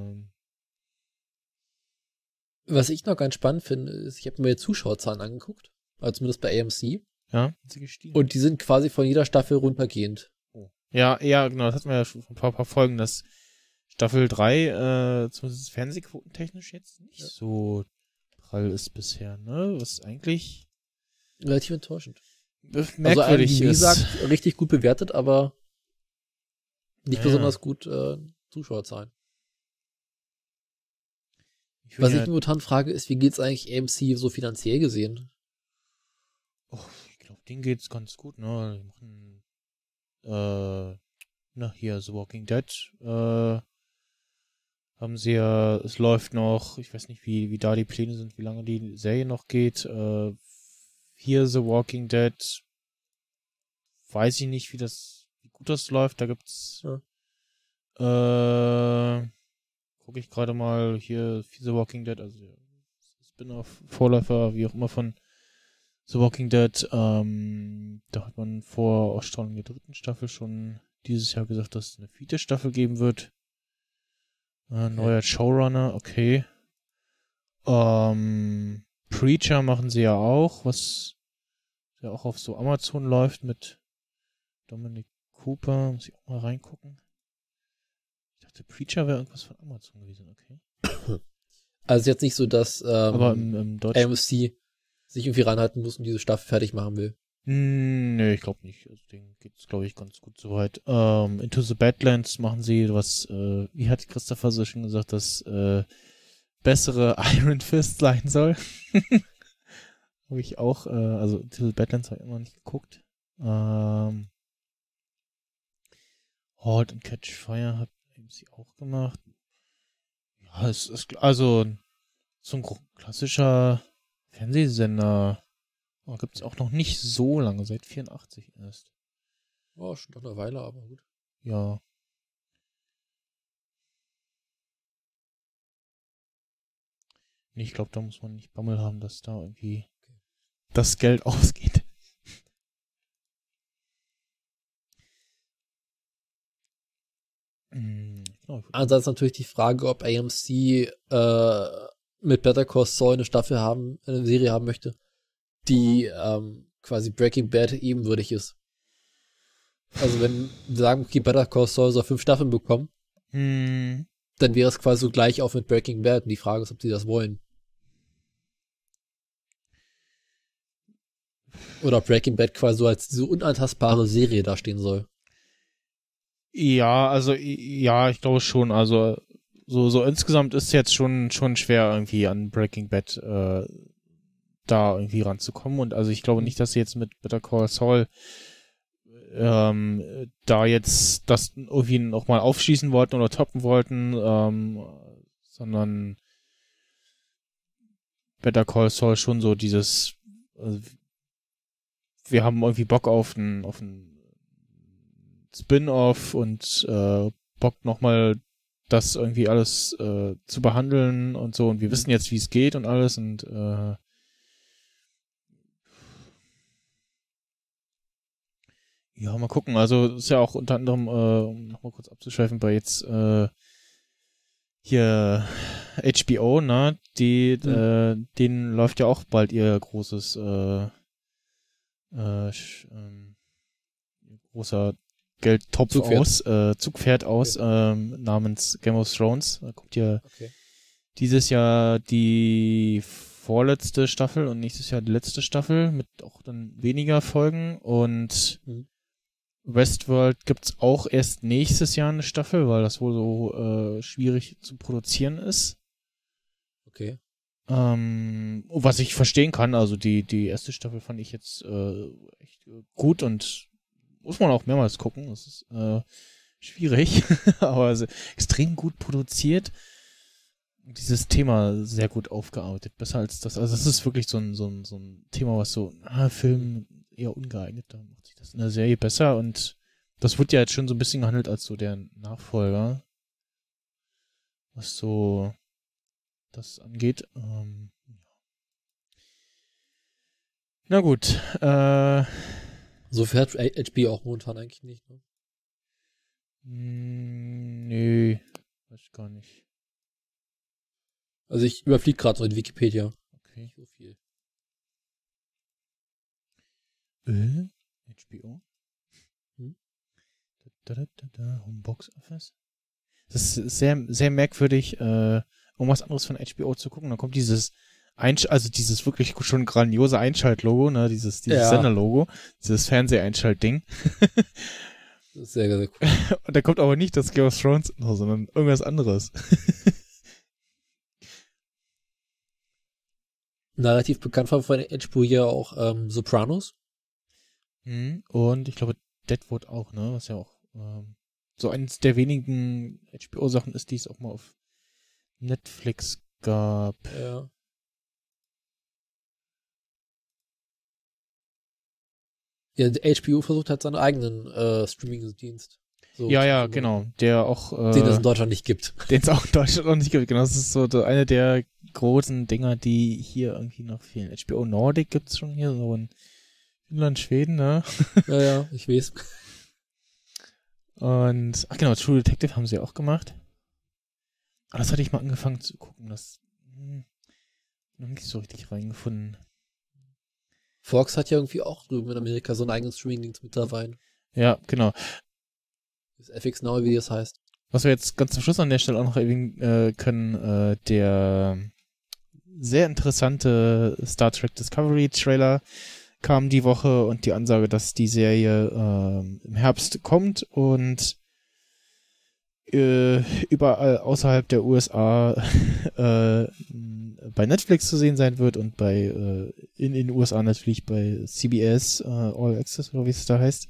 Was ich noch ganz spannend finde, ist, ich habe mir Zuschauerzahlen angeguckt, also zumindest bei AMC. Ja, sind sie gestiegen? Und die sind quasi von jeder Staffel runtergehend. Oh. Ja, genau, das hatten wir ja schon vor ein paar Folgen, dass Staffel 3, zumindest fernsehquotentechnisch jetzt nicht so prall ist bisher, ne? Was eigentlich relativ enttäuschend. Merkwürdig also, wie gesagt, richtig gut bewertet, aber nicht besonders gut Zuschauerzahlen. Was ich momentan frage, ist, wie geht's eigentlich AMC so finanziell gesehen? Oh, ich glaube, denen geht's ganz gut, ne? Die machen, hier The Walking Dead, haben sie ja, es läuft noch, ich weiß nicht, wie da die Pläne sind, wie lange die Serie noch geht. Hier The Walking Dead, weiß ich nicht, wie gut das läuft. Da gibt's, gucke ich gerade mal hier The Walking Dead, also Spin-off, Vorläufer, wie auch immer von The Walking Dead. Da hat man vor Ausstrahlung der 3. Staffel schon dieses Jahr gesagt, dass es eine 4. Staffel geben wird. Neuer Showrunner, okay. Preacher machen sie ja auch, was ja auch auf so Amazon läuft mit Dominic Cooper. Muss ich auch mal reingucken. Ich dachte, Preacher wäre irgendwas von Amazon gewesen, okay. Also jetzt nicht so, dass aber im AMC sich irgendwie ranhalten muss und diese Staffel fertig machen will. Nee, ich glaube nicht. Also denen geht's, glaube ich, ganz gut soweit. Into the Badlands machen sie was, wie hat Christopher so schon gesagt, das bessere Iron Fist sein soll. Habe ich auch, also Into the Badlands habe ich immer noch nicht geguckt. Halt and Catch Fire hat sie auch gemacht. Ja, es ist also so ein klassischer Fernsehsender. Oh, gibt's auch noch nicht so lange, seit 84 erst. Oh, schon noch eine Weile, aber gut. Ja. Ich glaube, da muss man nicht Bammel haben, dass da irgendwie das Geld ausgeht. Ansonsten natürlich die Frage, ob AMC mit Better Call Saul eine Serie haben möchte, die quasi Breaking Bad ebenwürdig ist. Also wenn wir sagen, okay, Better Call Saul soll 5 Staffeln bekommen, dann wäre es quasi so gleich auf mit Breaking Bad. Und die Frage ist, ob sie das wollen. Oder ob Breaking Bad quasi so als diese unantastbare Serie dastehen soll. Ja, also, ja, ich glaube schon. Also, so insgesamt ist es jetzt schon schwer, irgendwie an Breaking Bad da irgendwie ranzukommen. Und also ich glaube nicht, dass sie jetzt mit Better Call Saul da jetzt das irgendwie nochmal aufschießen wollten oder toppen wollten, sondern Better Call Saul schon so dieses, wir haben irgendwie Bock auf ein Spin-off und Bock nochmal das irgendwie alles zu behandeln und so, und wir wissen jetzt, wie es geht und alles, und ja, mal gucken. Also ist ja auch unter anderem, um nochmal kurz abzuschweifen, bei jetzt hier HBO, ne? Denen läuft ja auch bald ihr großes großer Geldtopf Zugpferd aus, namens Game of Thrones. Da kommt ja dieses Jahr die vorletzte Staffel und nächstes Jahr die letzte Staffel mit auch dann weniger Folgen, und Westworld gibt's auch erst nächstes Jahr eine Staffel, weil das wohl so schwierig zu produzieren ist. Okay. Was ich verstehen kann, also die erste Staffel fand ich jetzt echt gut und muss man auch mehrmals gucken. Das ist schwierig, aber also extrem gut produziert. Dieses Thema sehr gut aufgearbeitet. Besser als das. Also es ist wirklich so ein Thema, was so, Film eher ungeeignet. Da macht sich das in der Serie besser, und das wird ja jetzt schon so ein bisschen gehandelt als so der Nachfolger, was so das angeht. Na gut. So viel hat HBO auch momentan eigentlich nicht, ne? Nee, weiß ich gar nicht. Also ich überfliege gerade so in Wikipedia. Okay. Nicht so viel. HBO? Home Box Office? Das ist sehr, sehr merkwürdig, irgendwas anderes von HBO zu gucken. Dann kommt dieses dieses wirklich schon grandiose Einschaltlogo, ne, dieses Senderlogo, dieses Fernseheinschaltding. Das ist sehr, sehr cool. Und da kommt aber nicht das Game of Thrones, sondern irgendwas anderes. Narrativ bekannt war von HBO ja auch Sopranos. Und ich glaube Deadwood auch, ne, was ja auch so eines der wenigen HBO-Sachen ist, die es auch mal auf Netflix gab. Ja. Ja, HBO versucht halt seinen eigenen Streaming-Dienst. So ja, genau. Der auch den es in Deutschland nicht gibt. Den es auch in Deutschland noch nicht gibt. Genau, das ist so eine der großen Dinger, die hier irgendwie noch fehlen. HBO Nordic gibt's schon hier, so in Finnland, Schweden, ne? Ja, ich weiß. Und, ach genau, True Detective haben sie auch gemacht. Aber das hatte ich mal angefangen zu gucken. Das noch nicht so richtig reingefunden. Fox hat ja irgendwie auch drüben in Amerika so einen eigenen Streaming-Dienst mit dabei. Ja, genau. Das FX Now, wie das heißt. Was wir jetzt ganz zum Schluss an der Stelle auch noch erwähnen können, der sehr interessante Star Trek Discovery Trailer kam die Woche, und die Ansage, dass die Serie im Herbst kommt und überall außerhalb der USA bei Netflix zu sehen sein wird und in den USA natürlich bei CBS All Access, oder wie es da heißt.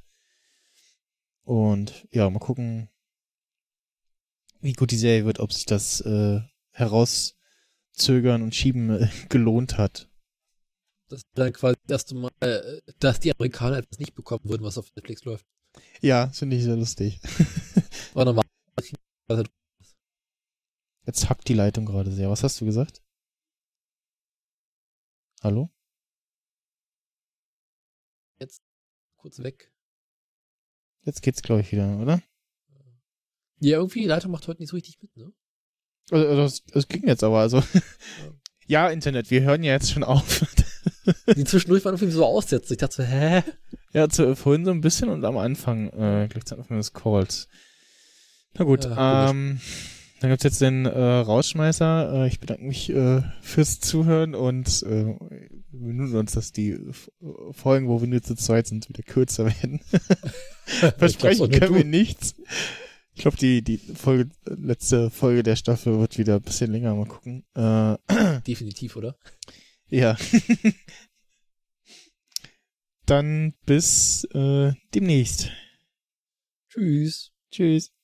Und ja, mal gucken, wie gut die Serie wird, ob sich das herauszögern und Schieben gelohnt hat. Das ist dann quasi das erste Mal, dass die Amerikaner etwas nicht bekommen würden, was auf Netflix läuft. Ja, finde ich sehr lustig. War normal. Jetzt hackt die Leitung gerade sehr. Was hast du gesagt? Hallo? Jetzt kurz weg. Jetzt geht's, glaube ich, wieder, oder? Ja, irgendwie, die Leitung macht heute nicht so richtig mit, ne? Also, das ging jetzt aber, also. Ja, Internet, wir hören ja jetzt schon auf. Die zwischendurch waren irgendwie so aussetzen. Ich dachte so, hä? Ja, vorhin so ein bisschen und am Anfang, gleich zum Anfang des Calls. Na gut, dann gibt's jetzt den Rausschmeißer. Ich bedanke mich fürs Zuhören und wir bemühen uns, dass die Folgen, wo wir nur zu zweit sind, wieder kürzer werden. Versprechen können wir nichts. Ich glaube, die letzte Folge der Staffel wird wieder ein bisschen länger. Mal gucken. Definitiv, oder? Ja. Dann bis demnächst. Tschüss. Tschüss.